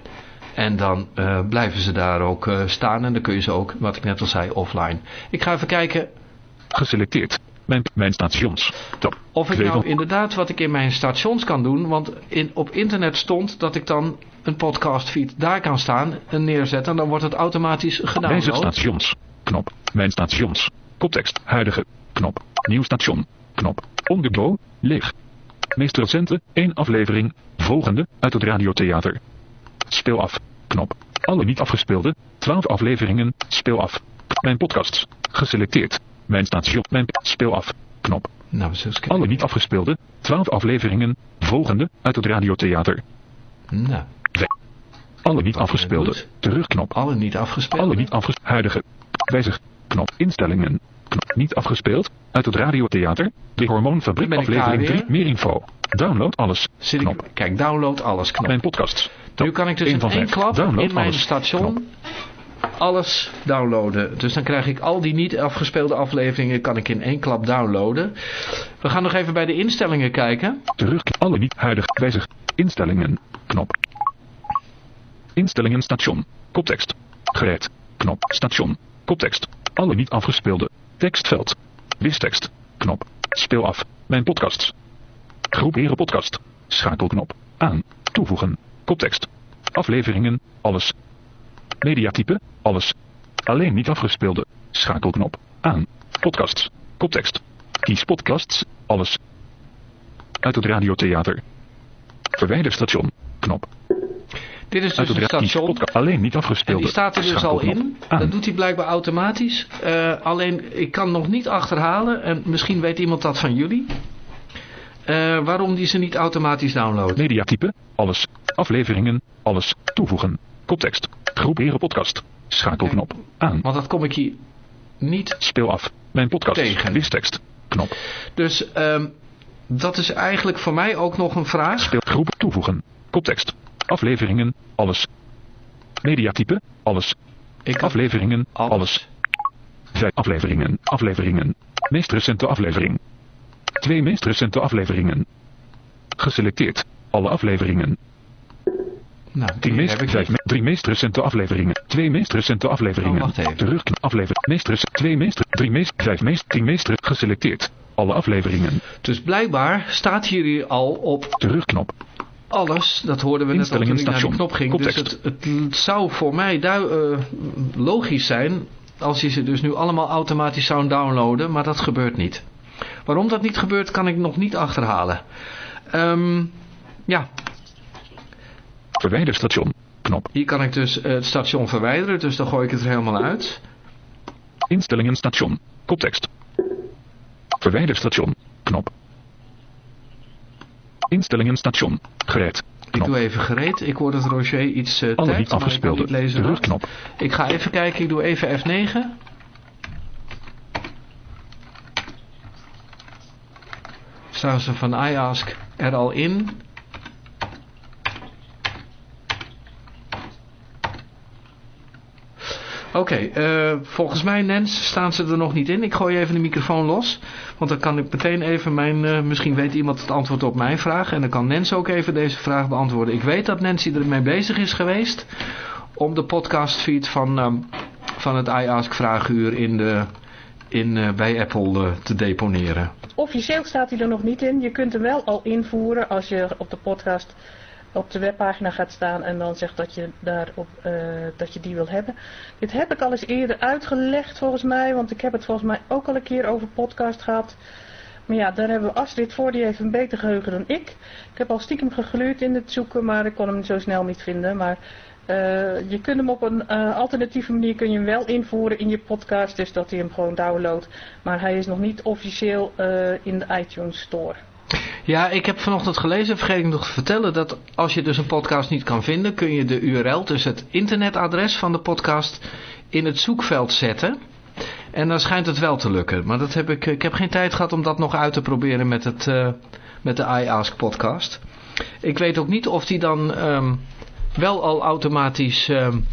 En dan blijven ze daar ook staan en dan kun je ze ook, wat ik net al zei, offline. Ik ga even kijken. Geselecteerd. Mijn stations. Tab. Of ik nou inderdaad wat ik in mijn stations kan doen. Want op internet stond dat ik dan een podcastfeed daar kan staan en neerzetten. En dan wordt het automatisch gedaan. Wijzig stations. Knop. Mijn stations. Koptekst. Huidige. Knop. Nieuw station. Knop. On the go. Leeg. Meest recente. 1 aflevering. Volgende. Uit het radiotheater. Speel af. Knop. Alle niet afgespeelde. 12 afleveringen. Speel af. Mijn podcasts. Geselecteerd. Mijn station. Mijn speel af. Knop. Nou, alle niet afgespeelde. 12 afleveringen. Volgende. Uit het radiotheater. Nou. Alle niet afgespeelde. Terugknop. Alle niet afgespeelde. Alle niet afgespeelde. Huidige. Wijzig. Knop. Instellingen. Knop. Niet afgespeeld. Uit het radiotheater. De Hormoonfabriek aflevering 3. Meer info. Download alles. Knop. Kijk, download alles. Knop. Mijn podcasts. Nu kan ik dus in één klap in mijn station alles downloaden. Dus dan krijg ik al die niet afgespeelde afleveringen kan ik in één klap downloaden. We gaan nog even bij de instellingen kijken. Terug. Alle niet huidig. Wijzig. Instellingen. Knop. Instellingen station. Koptekst. Gereed. Knop. Station. Koptekst. Alle niet afgespeelde. Tekstveld. Wistekst. Knop. Speel af. Mijn podcasts. Groeperen podcast. Schakelknop. Aan. Toevoegen. Koptekst. Afleveringen. Alles. Mediatype. Alles. Alleen niet afgespeelde. Schakelknop. Aan. Podcasts. Koptekst. Kies podcasts. Alles. Uit het radiotheater. Verwijder station. Knop. Dit is dus een station. Alleen niet afgespeeld. En die staat er dus al in. Dat doet hij blijkbaar automatisch. Alleen ik kan nog niet achterhalen. En misschien weet iemand dat van jullie. Waarom die ze niet automatisch downloaden. Mediatype. Alles. Afleveringen. Alles. Toevoegen. Koptekst. Groeperen podcast. Schakelknop. Aan. Want dat kom ik hier niet. Speel af. Mijn podcast. Tegen. Wistekst. Knop. Dus dat is eigenlijk voor mij ook nog een vraag. Speel. Groep. Toevoegen. Koptekst. Afleveringen, alles. Mediatype, alles. Afleveringen, alles. 5 afleveringen, afleveringen. Meest recente aflevering. 2 meest recente afleveringen. Geselecteerd, alle afleveringen. Nou, 3 meest recente afleveringen. 2 meest recente afleveringen. Wacht even. Terug, aflevering. Meest recente, 2 meest, 3 meest, 5 meest, 10 meest geselecteerd. Alle afleveringen. Dus blijkbaar staat hier al op terugknop. Alles, dat hoorden we net al toen ik naar de knop ging. Koptekst. Dus het zou voor mij logisch zijn als je ze dus nu allemaal automatisch zou downloaden, maar dat gebeurt niet. Waarom dat niet gebeurt, kan ik nog niet achterhalen. Ja. Verwijder station. Knop. Hier kan ik dus het station verwijderen, dus dan gooi ik het er helemaal uit. Instellingen station. Koptekst. Verwijder station. Knop. Instellingen station. Gereed. Knop. Ik doe even gereed. Ik hoor dat Roger iets alle niet afgespeelde. Terugknop. Ik ga even kijken. Ik doe even F9. Staan ze van iAsk er al in? Oké, volgens mij, Nens, staan ze er nog niet in. Ik gooi even de microfoon los. Want dan kan ik meteen even misschien weet iemand het antwoord op mijn vraag. En dan kan Nens ook even deze vraag beantwoorden. Ik weet dat Nancy ermee bezig is geweest. Om de podcastfeed van het iAsk Vraaguur bij Apple te deponeren. Officieel staat hij er nog niet in. Je kunt hem wel al invoeren als je op de podcast op de webpagina gaat staan en dan zegt dat je dat je die wil hebben. Dit heb ik al eens eerder uitgelegd volgens mij, want ik heb het volgens mij ook al een keer over podcast gehad. Maar ja, daar hebben we Astrid voor, die heeft een beter geheugen dan ik. Ik heb al stiekem gegluurd in het zoeken, maar ik kon hem zo snel niet vinden. Maar je kunt hem op een alternatieve manier kun je hem wel invoeren in je podcast, dus dat hij hem gewoon downloadt. Maar hij is nog niet officieel in de iTunes Store. Ja, ik heb vanochtend gelezen, vergeet ik nog te vertellen, dat als je dus een podcast niet kan vinden, kun je de URL, dus het internetadres van de podcast, in het zoekveld zetten. En dan schijnt het wel te lukken. Maar dat ik heb geen tijd gehad om dat nog uit te proberen met de iAsk podcast. Ik weet ook niet of die dan wel al automatisch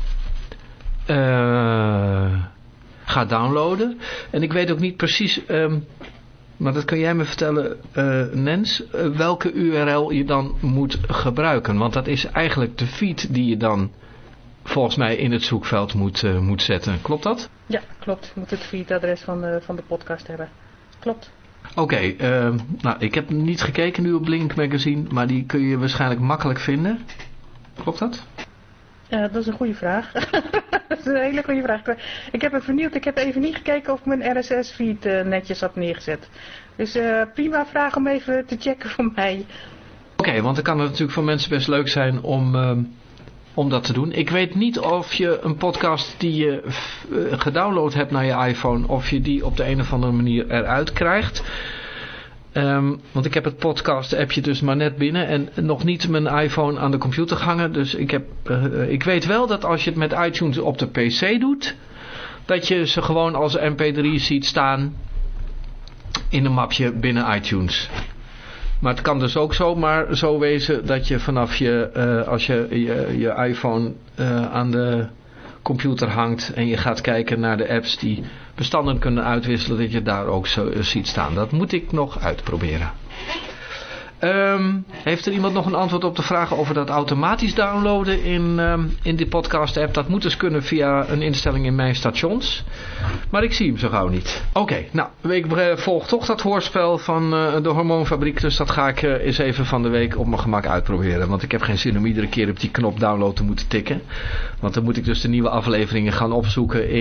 gaat downloaden. En ik weet ook niet precies... maar dat kun jij me vertellen, Nens, welke URL je dan moet gebruiken. Want dat is eigenlijk de feed die je dan volgens mij in het zoekveld moet zetten. Klopt dat? Ja, klopt. Je moet het feedadres van de podcast hebben. Klopt. Oké, nou ik heb niet gekeken nu op Blink Magazine, maar die kun je waarschijnlijk makkelijk vinden. Klopt dat? Ja, dat is een goede vraag. Dat is een hele goede vraag. Ik heb het vernieuwd. Ik heb even niet gekeken of ik mijn RSS-feed netjes had neergezet. Dus prima vraag om even te checken voor mij. Oké, want dan kan het natuurlijk voor mensen best leuk zijn om dat te doen. Ik weet niet of je een podcast die je gedownload hebt naar je iPhone, of je die op de een of andere manier eruit krijgt. Want ik heb het podcast-appje dus maar net binnen en nog niet mijn iPhone aan de computer gehangen. Dus ik weet wel dat als je het met iTunes op de PC doet, dat je ze gewoon als mp3 ziet staan in een mapje binnen iTunes. Maar het kan dus ook zomaar zo wezen dat je vanaf als je iPhone aan de computer hangt en je gaat kijken naar de apps die bestanden kunnen uitwisselen, dat je daar ook zo ziet staan. Dat moet ik nog uitproberen. Heeft er iemand nog een antwoord op de vraag over dat automatisch downloaden in die podcast app? Dat moet dus kunnen via een instelling in mijn stations. Maar ik zie hem zo gauw niet. Oké, nou, ik volg toch dat hoorspel van de Hormoonfabriek. Dus dat ga ik eens even van de week op mijn gemak uitproberen. Want ik heb geen zin om iedere keer op die knop download te moeten tikken. Want dan moet ik dus de nieuwe afleveringen gaan opzoeken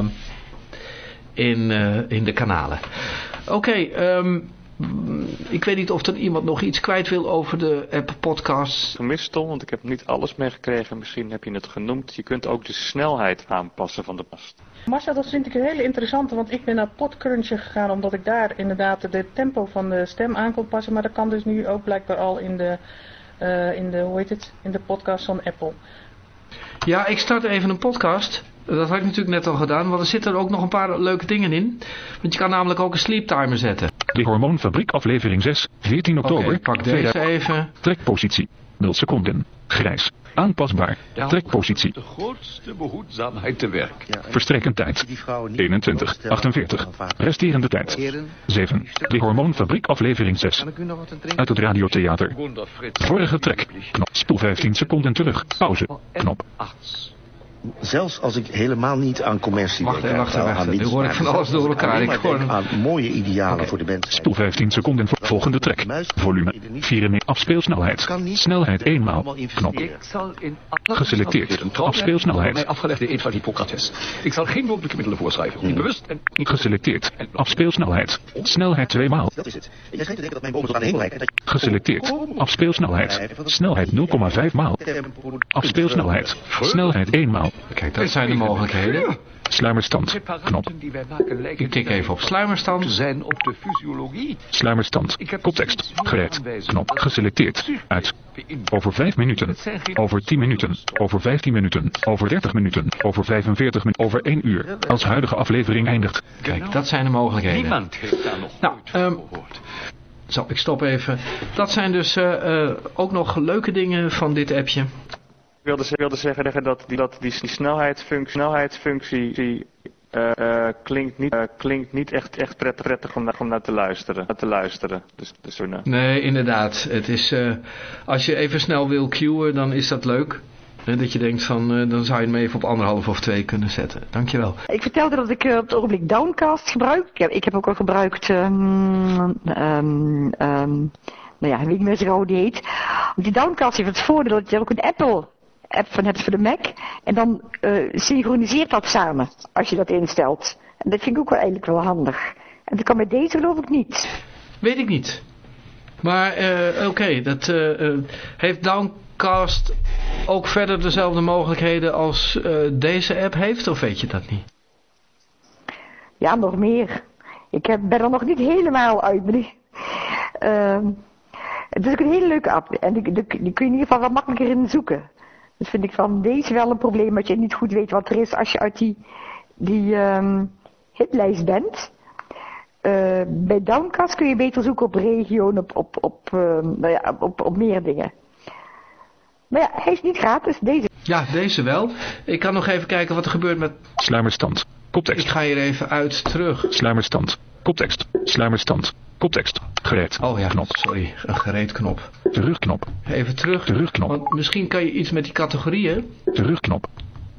in de kanalen. Oké, ik weet niet of er iemand nog iets kwijt wil over de app podcasts. Gemist, Tom, want ik heb niet alles meegekregen. Misschien heb je het genoemd. Je kunt ook de snelheid aanpassen van de post. Marcel, dat vind ik een hele interessante, want ik ben naar Podcruncher gegaan omdat ik daar inderdaad de tempo van de stem aan kon passen. Maar dat kan dus nu ook blijkbaar al in de podcast van Apple. Ja, ik start even een podcast. Dat had ik natuurlijk net al gedaan, want er zitten ook nog een paar leuke dingen in. Want je kan namelijk ook een sleeptimer zetten. De Hormoonfabriek aflevering 6, 14 oktober. Oké, pak deze even. Trekpositie, 0 seconden. Grijs. Aanpasbaar. Trekpositie. De grootste behoedzaamheid te werk. Verstrekkend tijd. 21, 48. Resterende tijd. 7. De Hormoonfabriek aflevering 6. Uit het radiotheater. Vorige trek. Knop. Spoel 15 seconden terug. Pauze. Knop. Zelfs als ik helemaal niet aan commercie denk. Wacht. Nu hoor ik van alles door elkaar. Ik hoor aan mooie idealen voor de mensen. Spoel 15 seconden voor volgende trek. Volume 4 afspeelsnelheid. Snelheid eenmaal. Knop. Geselecteerd. Afspeelsnelheid. Afgelegde eed van Hippocrates. Ik zal geen mogelijke middelen voorschrijven om die bewust en... Geselecteerd. Afspeelsnelheid. Snelheid 2 maal. Dat is het. Jij schijnt te denken dat mijn bomen tot aan de hemel reiken. Geselecteerd. Afspeelsnelheid. Snelheid 0,5 maal. Afspeelsnelheid. Snelheid 1 maal. Kijk, dat zijn de mogelijkheden. Sluimerstand. Knop. Ik tik even op sluimerstand. Zijn op de fysiologie. Sluimerstand. Koptekst. Gereed. Knop. Geselecteerd. Uit. Over 5 minuten. Over 10 minuten. Over 15 minuten. Over 30 minuten. Over 45 minuten. Over 1 uur. Als huidige aflevering eindigt. Kijk, dat zijn de mogelijkheden. Niemand heeft daar nog nooit gehoord. Zo, ik stop even. Dat zijn dus ook nog leuke dingen van dit appje. Ik wilde zeggen dat die snelheidsfunctie klinkt niet echt prettig om naar te luisteren. Dus Nee, inderdaad. Het is, als je even snel wil queuen, dan is dat leuk. Dat je denkt van, dan zou je hem even op 1,5 of 2 kunnen zetten. Dankjewel. Ik vertelde dat ik op het ogenblik Downcast gebruik. Ik heb ook al gebruikt, nou ja, ik weet niet meer zo hoe die heet. Die Downcast heeft het voordeel dat je ook een Apple-app van hebt voor de Mac. En dan synchroniseert dat samen, als je dat instelt. En dat vind ik ook wel eigenlijk wel handig. En dat kan met deze geloof ik niet. Weet ik niet. Maar oké, dat heeft Downcast ook verder dezelfde mogelijkheden als deze app heeft, of weet je dat niet? Ja, nog meer. Ik ben er nog niet helemaal uit. Het is ook een hele leuke app. En die kun je in ieder geval wat makkelijker in zoeken. Dus vind ik van deze wel een probleem, dat je niet goed weet wat er is als je uit die hitlijst bent. Bij Downcast kun je beter zoeken op regio en op meer dingen. Maar ja, hij is niet gratis, deze. Ja, deze wel. Ik kan nog even kijken wat er gebeurt met... Sluimerstand. Koptekst. Ik ga hier even uit terug. Sluimerstand. Koptekst. Sluimerstand. Koptekst. Gereed. Oh ja, knop. Sorry. Een gereedknop. Terugknop. Even terug. Terugknop. Want misschien kan je iets met die categorieën. Terugknop.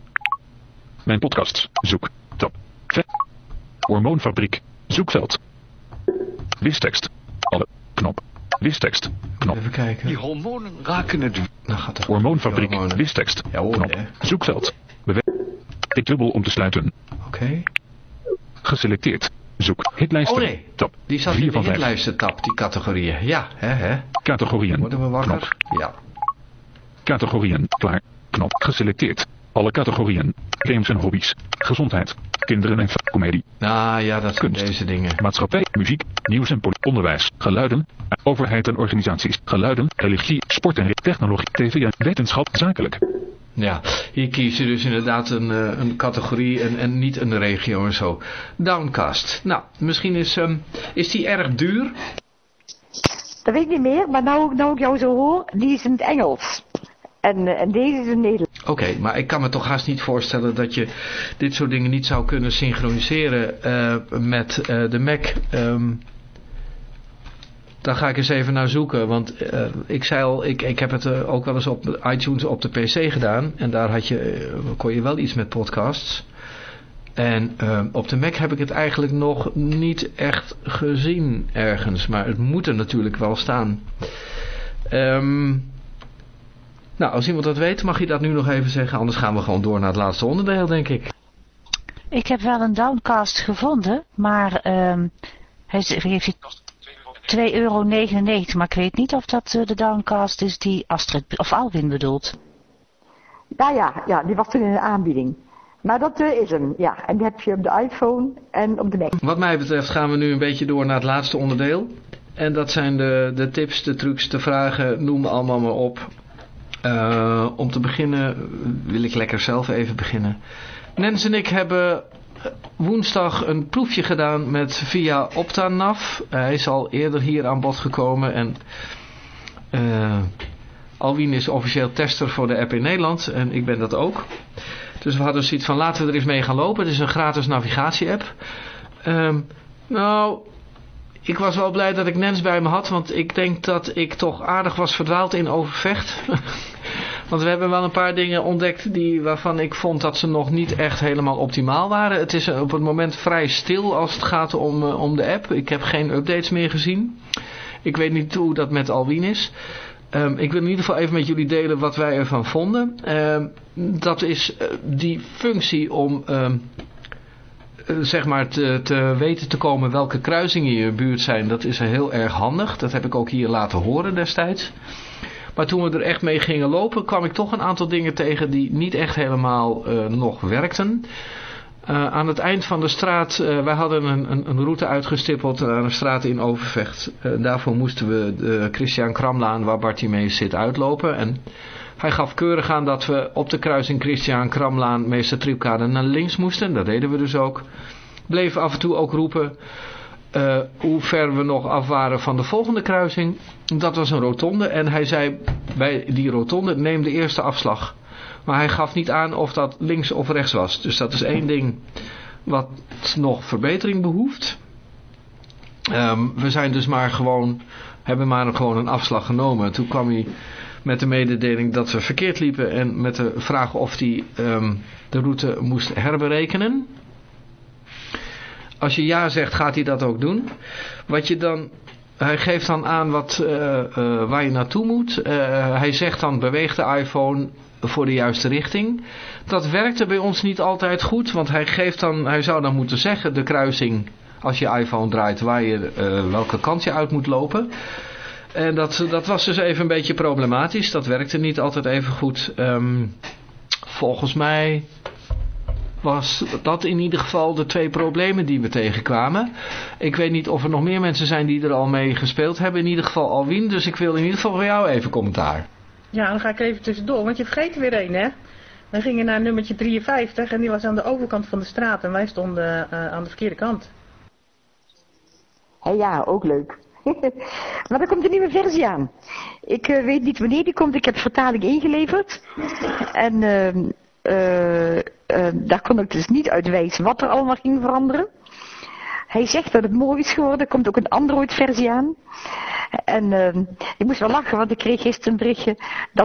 Mijn podcasts. Zoek. Tab. Hormoonfabriek. Zoekveld. Wistekst. Alle. Knop. Wistekst. Knop. Even kijken. Die hormonen raken het... Nou gaat het. Hormoonfabriek. Wistekst. Ja, hoor, knop. Hè. Zoekveld. Tik dubbel om te sluiten. Oké. Geselecteerd. Zoek. Hitlijsten. Oh nee. Tab. Die staat 4 in de van 5. hitlijsten-tab, die categorieën. Ja, hè. Categorieën. Worden we wakker? Knop. Ja. Categorieën. Klaar. Knop. Geselecteerd. Alle categorieën. Games en hobby's. Gezondheid. Kinderen en comedie. Nou ja, dat zijn Kunst. deze dingen. Maatschappij. Muziek. Nieuws en onderwijs. Geluiden. Overheid en organisaties. Geluiden. Religie. Sport en technologie. TV en wetenschap. Zakelijk. Ja, hier kies je dus inderdaad een categorie en niet een regio en zo. Downcast. Nou, misschien is die erg duur? Dat weet ik niet meer, maar nou ik jou zo hoor, die is in het Engels. En deze is in het Nederlands. Oké, maar ik kan me toch haast niet voorstellen dat je dit soort dingen niet zou kunnen synchroniseren met de Mac. Daar ga ik eens even naar zoeken, want ik zei al, ik heb het ook wel eens op iTunes op de PC gedaan. En daar kon je wel iets met podcasts. En op de Mac heb ik het eigenlijk nog niet echt gezien ergens, maar het moet er natuurlijk wel staan. Nou, als iemand dat weet, mag je dat nu nog even zeggen, anders gaan we gewoon door naar het laatste onderdeel, denk ik. Ik heb wel een Downcast gevonden, maar hij heeft €2,99, maar ik weet niet of dat de Downcast is die Astrid of Alwin bedoelt. Ja, die was toen in de aanbieding. Maar dat is hem, ja. En die heb je op de iPhone en op de Mac. Wat mij betreft gaan we nu een beetje door naar het laatste onderdeel. En dat zijn de tips, de trucs, de vragen, noem allemaal maar op. Om te beginnen wil ik lekker zelf even beginnen. Nens en ik hebben woensdag een proefje gedaan met via Optanav. Hij is al eerder hier aan bod gekomen en Alwin is officieel tester voor de app in Nederland en ik ben dat ook. Dus we hadden zoiets van laten we er eens mee gaan lopen. Het is een gratis navigatie-app. Nou, ik was wel blij dat ik Nens bij me had, want ik denk dat ik toch aardig was verdwaald in Overvecht. Want we hebben wel een paar dingen ontdekt waarvan ik vond dat ze nog niet echt helemaal optimaal waren. Het is op het moment vrij stil als het gaat om de app. Ik heb geen updates meer gezien. Ik weet niet hoe dat met Alwin is. Ik wil in ieder geval even met jullie delen wat wij ervan vonden. Dat is die functie om zeg maar te weten te komen welke kruisingen in je buurt zijn. Dat is heel erg handig. Dat heb ik ook hier laten horen destijds. Maar toen we er echt mee gingen lopen, kwam ik toch een aantal dingen tegen die niet echt helemaal nog werkten. Aan het eind van de straat, wij hadden een route uitgestippeld naar een straat in Overvecht. Daarvoor moesten we de Christian Kramlaan, waar Bartimeus zit, uitlopen. En hij gaf keurig aan dat we op de kruising Christian Kramlaan, Meester Triepkade naar links moesten. Dat deden we dus ook. Bleven af en toe ook roepen hoe ver we nog af waren van de volgende kruising. Dat was een rotonde en hij zei bij die rotonde neem de eerste afslag. Maar hij gaf niet aan of dat links of rechts was. Dus dat is één ding wat nog verbetering behoeft. We zijn dus hebben maar gewoon een afslag genomen. Toen kwam hij met de mededeling dat we verkeerd liepen en met de vraag of hij de route moest herberekenen. Als je ja zegt, gaat hij dat ook doen. Hij geeft dan aan waar je naartoe moet. Hij zegt dan beweeg de iPhone voor de juiste richting. Dat werkte bij ons niet altijd goed, want hij zou dan moeten zeggen de kruising, als je iPhone draait, welke kant je uit moet lopen. En dat was dus even een beetje problematisch. Dat werkte niet altijd even goed. Volgens mij was dat in ieder geval de 2 problemen die we tegenkwamen. Ik weet niet of er nog meer mensen zijn die er al mee gespeeld hebben. In ieder geval Alwin, dus ik wil in ieder geval van jou even commentaar. Ja, dan ga ik even tussendoor, want je vergeet er weer één, hè. We gingen naar nummertje 53 en die was aan de overkant van de straat en wij stonden aan de verkeerde kant. Ja, ook leuk. Maar er komt een nieuwe versie aan. Ik weet niet wanneer die komt, ik heb vertaling ingeleverd. En daar kon ik dus niet uit wijzen wat er allemaal ging veranderen. Hij zegt dat het mooi is geworden, er komt ook een Android versie aan. En ik moest wel lachen, want ik kreeg gisteren een berichtje dat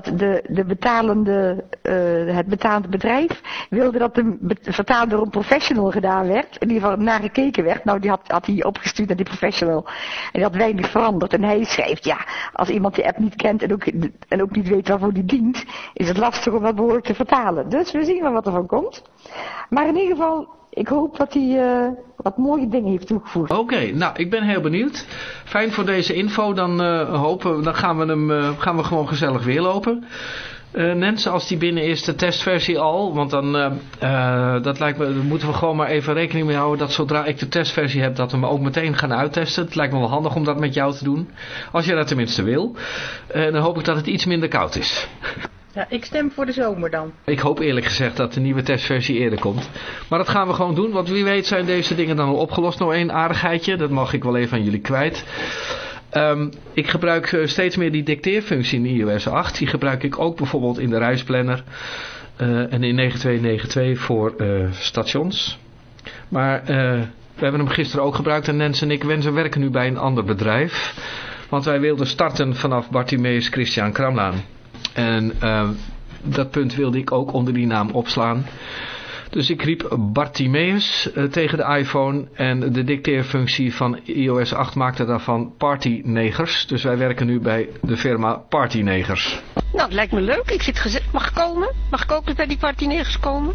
het betalende bedrijf wilde dat de vertaal door een professional gedaan werd. In ieder geval naar gekeken werd. Nou, die had hij opgestuurd naar die professional. En die had weinig veranderd. En hij schrijft, ja, als iemand die app niet kent en ook niet weet waarvoor die dient, is het lastig om dat behoorlijk te vertalen. Dus we zien wel wat er van komt. Maar in ieder geval, ik hoop dat hij wat mooie dingen heeft toegevoegd. Oké, nou, ik ben heel benieuwd. Fijn voor deze info. Dan gaan we gewoon gezellig weer lopen. Nens, als die binnen is, de testversie al. Want dan dat lijkt me, daar moeten we gewoon maar even rekening mee houden dat zodra ik de testversie heb, dat we hem ook meteen gaan uittesten. Het lijkt me wel handig om dat met jou te doen. Als je dat tenminste wil. Dan hoop ik dat het iets minder koud is. Ja, ik stem voor de zomer dan. Ik hoop eerlijk gezegd dat de nieuwe testversie eerder komt. Maar dat gaan we gewoon doen, want wie weet zijn deze dingen dan al opgelost. Nou, één aardigheidje, dat mag ik wel even aan jullie kwijt. Ik gebruik steeds meer die dicteerfunctie in iOS 8. Die gebruik ik ook bijvoorbeeld in de reisplanner. En in 9292 voor stations. Maar we hebben hem gisteren ook gebruikt. En Nens en ik werken nu bij een ander bedrijf. Want wij wilden starten vanaf Bartimeus Christian Kramlaan. En dat punt wilde ik ook onder die naam opslaan. Dus ik riep Bartimeus tegen de iPhone en de dicteerfunctie van iOS 8 maakte daarvan Partynegers. Dus wij werken nu bij de firma Partynegers. Nou, dat lijkt me leuk. Ik vind het mag ik komen? Mag ik ook eens bij die Partynegers komen?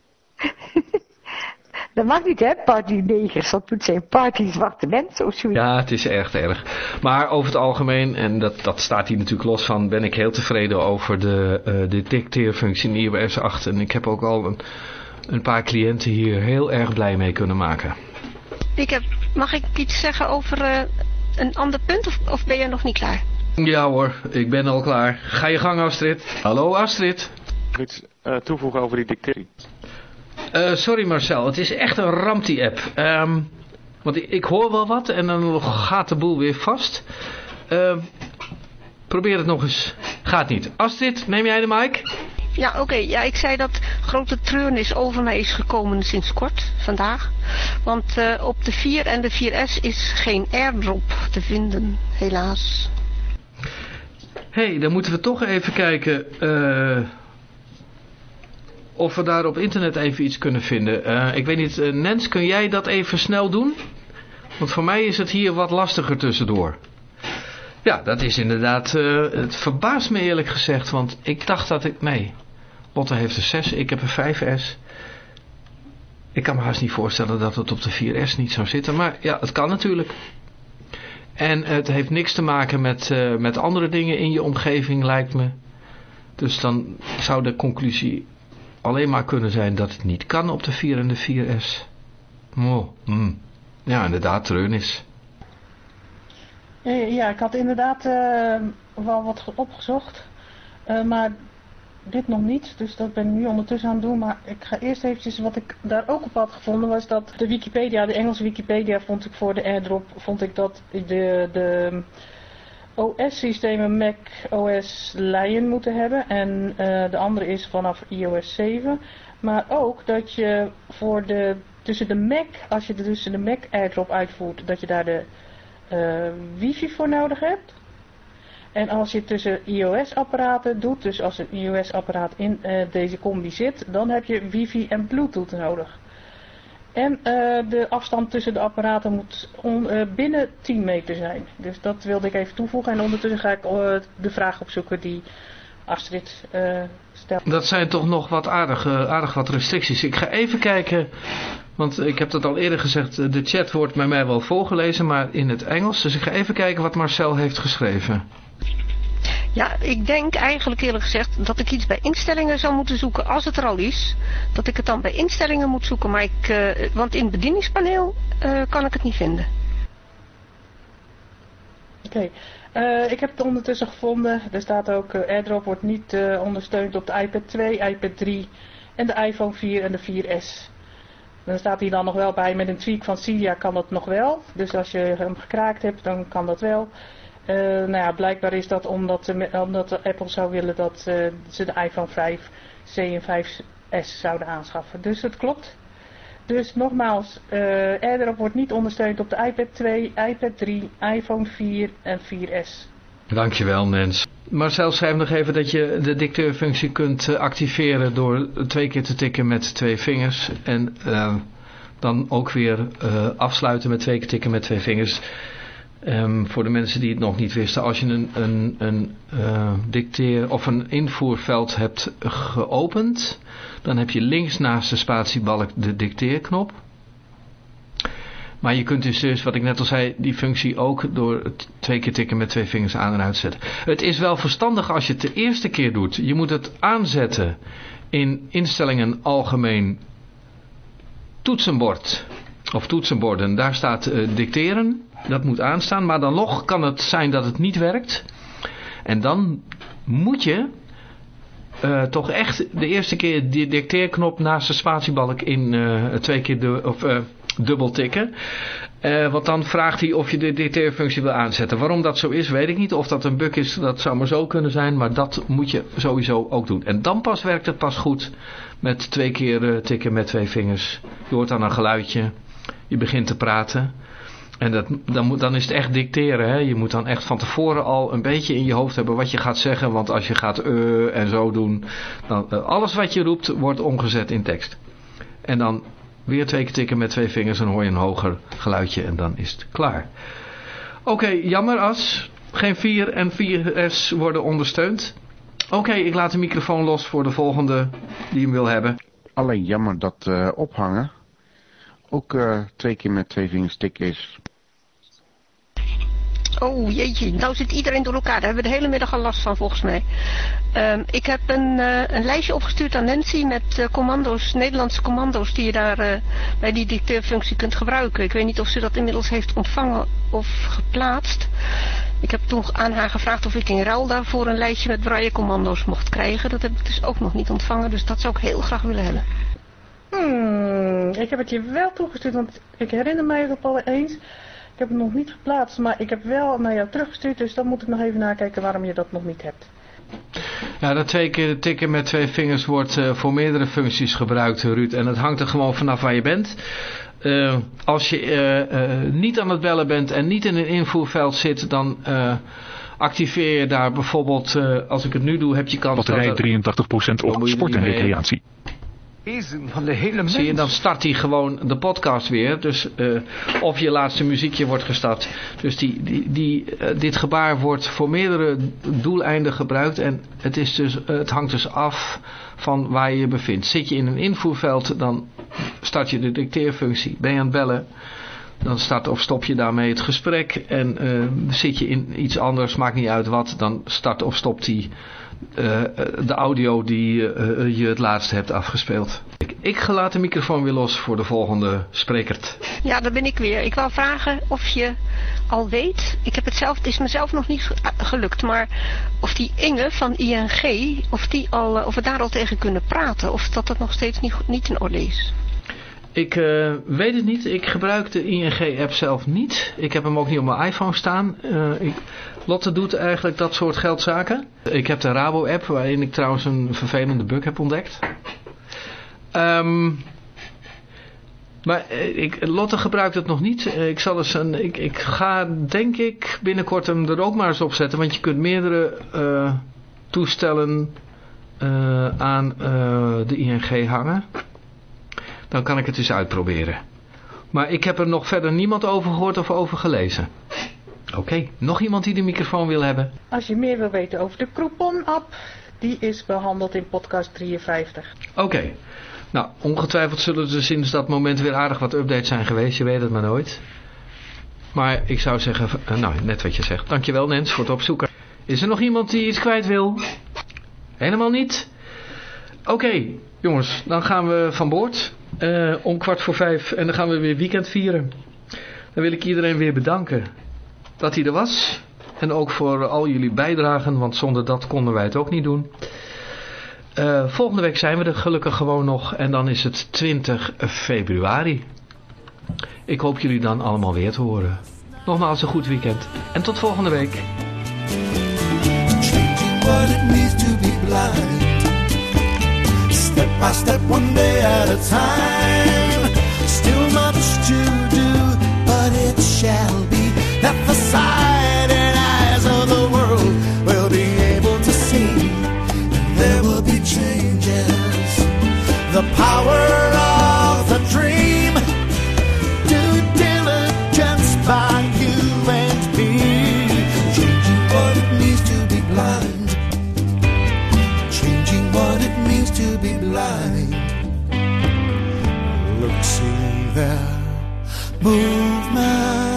Dat mag niet, hè, partynegers. Dat moet zijn party zwarte mensen of zoiets. Ja, het is erg. Maar over het algemeen, en dat staat hier natuurlijk los van, ben ik heel tevreden over de dicteerfunctie in iOS 8. En ik heb ook al een paar cliënten hier heel erg blij mee kunnen maken. Mag ik iets zeggen over een ander punt of ben jij nog niet klaar? Ja hoor, ik ben al klaar. Ga je gang, Astrid. Hallo Astrid. Iets toevoegen over die dictatie. Sorry Marcel, het is echt een ramp die app. Want ik hoor wel wat en dan gaat de boel weer vast. Probeer het nog eens. Gaat niet. Astrid, neem jij de mic? Ja, oké. Ja, ik zei dat grote treurnis over mij is gekomen sinds kort, vandaag. Want op de 4 en de 4S is geen airdrop te vinden, helaas. Hé, dan moeten we toch even kijken of we daar op internet even iets kunnen vinden. Ik weet niet, Nens, kun jij dat even snel doen? Want voor mij is het hier wat lastiger tussendoor. Ja, dat is inderdaad, het verbaast me eerlijk gezegd, want ik dacht dat nee, Lotte heeft een 6, ik heb een 5S. Ik kan me haast niet voorstellen dat het op de 4S niet zou zitten, maar ja, het kan natuurlijk. En het heeft niks te maken met andere dingen in je omgeving, lijkt me. Dus dan zou de conclusie alleen maar kunnen zijn dat het niet kan op de 4 en de 4S. Ja, inderdaad, treurnis. Ja, ik had inderdaad wel wat opgezocht. Maar dit nog niet, dus dat ben ik nu ondertussen aan het doen. Maar ik ga eerst eventjes, wat ik daar ook op had gevonden, was dat de Wikipedia, de Engelse Wikipedia, vond ik voor de airdrop, vond ik dat de OS-systemen Mac OS Lion moeten hebben. En de andere is vanaf iOS 7. Maar ook dat je tussen de Mac, als je tussen de Mac airdrop uitvoert, dat je daar de wifi voor nodig hebt. En als je tussen iOS-apparaten doet, dus als een iOS-apparaat in deze combi zit, dan heb je wifi en bluetooth nodig. En de afstand tussen de apparaten moet binnen 10 meter zijn. Dus dat wilde ik even toevoegen. En ondertussen ga ik de vraag opzoeken die Astrid stelt. Dat zijn toch nog wat aardig wat restricties. Ik ga even kijken, want ik heb dat al eerder gezegd, de chat wordt bij mij wel voorgelezen, maar in het Engels. Dus ik ga even kijken wat Marcel heeft geschreven. Ja, ik denk eigenlijk eerlijk gezegd dat ik iets bij instellingen zou moeten zoeken als het er al is. Dat ik het dan bij instellingen moet zoeken, maar want in het bedieningspaneel kan ik het niet vinden. Oké, ik heb het ondertussen gevonden. Er staat ook AirDrop wordt niet ondersteund op de iPad 2, iPad 3 en de iPhone 4 en de 4S. Dan staat hier dan nog wel bij, met een tweak van Cydia kan dat nog wel. Dus als je hem gekraakt hebt, dan kan dat wel. Nou ja, blijkbaar is dat omdat Apple zou willen dat ze de iPhone 5C en 5S zouden aanschaffen. Dus het klopt. Dus nogmaals, AirDrop wordt niet ondersteund op de iPad 2, iPad 3, iPhone 4 en 4S. Dankjewel, Nens. Marcel schrijft nog even dat je de dicteurfunctie kunt activeren door 2 keer te tikken met 2 vingers. En dan ook weer afsluiten met 2 keer tikken met 2 vingers. Voor de mensen die het nog niet wisten, als je een dicteer of een invoerveld hebt geopend, dan heb je links naast de spatiebalk de dicteerknop. Maar je kunt dus, wat ik net al zei, die functie ook door 2 keer tikken met 2 vingers aan en uitzetten. Het is wel verstandig als je het de eerste keer doet. Je moet het aanzetten in instellingen algemeen toetsenbord of toetsenborden. Daar staat dicteren. Dat moet aanstaan, maar dan nog kan het zijn dat het niet werkt. En dan moet je toch echt de eerste keer die dicteerknop naast de spatiebalk in 2 keer dubbel tikken. Want dan vraagt hij of je de dicteerfunctie wil aanzetten. Waarom dat zo is, weet ik niet. Of dat een bug is, dat zou maar zo kunnen zijn. Maar dat moet je sowieso ook doen. En dan pas werkt het pas goed met 2 keer tikken met 2 vingers. Je hoort dan een geluidje. Je begint te praten. En dan is het echt dicteren. Hè? Je moet dan echt van tevoren al een beetje in je hoofd hebben wat je gaat zeggen. Want als je gaat en zo doen, dan alles wat je roept wordt omgezet in tekst. En dan weer 2 keer tikken met 2 vingers en hoor je een hoger geluidje en dan is het klaar. Oké, jammer als geen 4 en 4S worden ondersteund. Oké, ik laat de microfoon los voor de volgende die hem wil hebben. Alleen jammer dat ophangen ook 2 keer met 2 vingers tikken is. Oh jeetje, nou zit iedereen door elkaar. Daar hebben we de hele middag al last van volgens mij. Ik heb een lijstje opgestuurd aan Nancy met commando's, Nederlandse commando's die je daar bij die dicteerfunctie kunt gebruiken. Ik weet niet of ze dat inmiddels heeft ontvangen of geplaatst. Ik heb toen aan haar gevraagd of ik in ruil daarvoor een lijstje met braille commando's mocht krijgen. Dat heb ik dus ook nog niet ontvangen, dus dat zou ik heel graag willen hebben. Ik heb het je wel toegestuurd, want ik herinner mij het al eens. Ik heb het nog niet geplaatst, maar ik heb wel naar jou teruggestuurd, dus dan moet ik nog even nakijken waarom je dat nog niet hebt. Ja, dat 2 keer tikken met 2 vingers wordt voor meerdere functies gebruikt, Ruud. En het hangt er gewoon vanaf waar je bent. Als je niet aan het bellen bent en niet in een invoerveld zit, dan activeer je daar bijvoorbeeld, als ik het nu doe, heb je kans batterij 83% op sport en recreatie. Van de hele mens. Zie je, dan start hij gewoon de podcast weer. Dus of je laatste muziekje wordt gestart. Dus dit gebaar wordt voor meerdere doeleinden gebruikt. En het hangt dus af van waar je je bevindt. Zit je in een invoerveld, dan start je de dicteerfunctie. Ben je aan het bellen, dan start of stop je daarmee het gesprek. En zit je in iets anders, maakt niet uit wat, dan start of stopt hij de audio die je het laatst hebt afgespeeld. Ik laat de microfoon weer los voor de volgende spreker. Ja, daar ben ik weer. Ik wou vragen of je al weet, het is mezelf nog niet gelukt, maar of die Inge van ING, of we daar al tegen kunnen praten, of dat nog steeds niet in orde is. Ik weet het niet. Ik gebruik de ING-app zelf niet. Ik heb hem ook niet op mijn iPhone staan. Lotte doet eigenlijk dat soort geldzaken. Ik heb de Rabo-app, waarin ik trouwens een vervelende bug heb ontdekt. Maar Lotte gebruikt het nog niet. Ik ga denk ik binnenkort hem er ook maar eens op zetten. Want je kunt meerdere toestellen aan de ING hangen. Dan kan ik het eens uitproberen. Maar ik heb er nog verder niemand over gehoord of over gelezen. Oké, nog iemand die de microfoon wil hebben? Als je meer wil weten over de Groupon-app, die is behandeld in podcast 53. Oké. Nou, ongetwijfeld zullen er sinds dat moment weer aardig wat updates zijn geweest. Je weet het maar nooit. Maar ik zou zeggen, net wat je zegt. Dankjewel Nens voor het opzoeken. Is er nog iemand die iets kwijt wil? Helemaal niet? Oké, jongens, dan gaan we van boord. Om 4:15 en dan gaan we weer weekend vieren. Dan wil ik iedereen weer bedanken dat hij er was. En ook voor al jullie bijdragen, want zonder dat konden wij het ook niet doen. Volgende week zijn we er gelukkig gewoon nog. En dan is het 20 februari. Ik hoop jullie dan allemaal weer te horen. Nogmaals een goed weekend. En tot volgende week. Step by step, one day at a time. that the sight and eyes of the world will be able to see. There will be changes, the power of the dream, due diligence by you and me, changing what it means to be blind, changing what it means to be blind. Look, see there, movement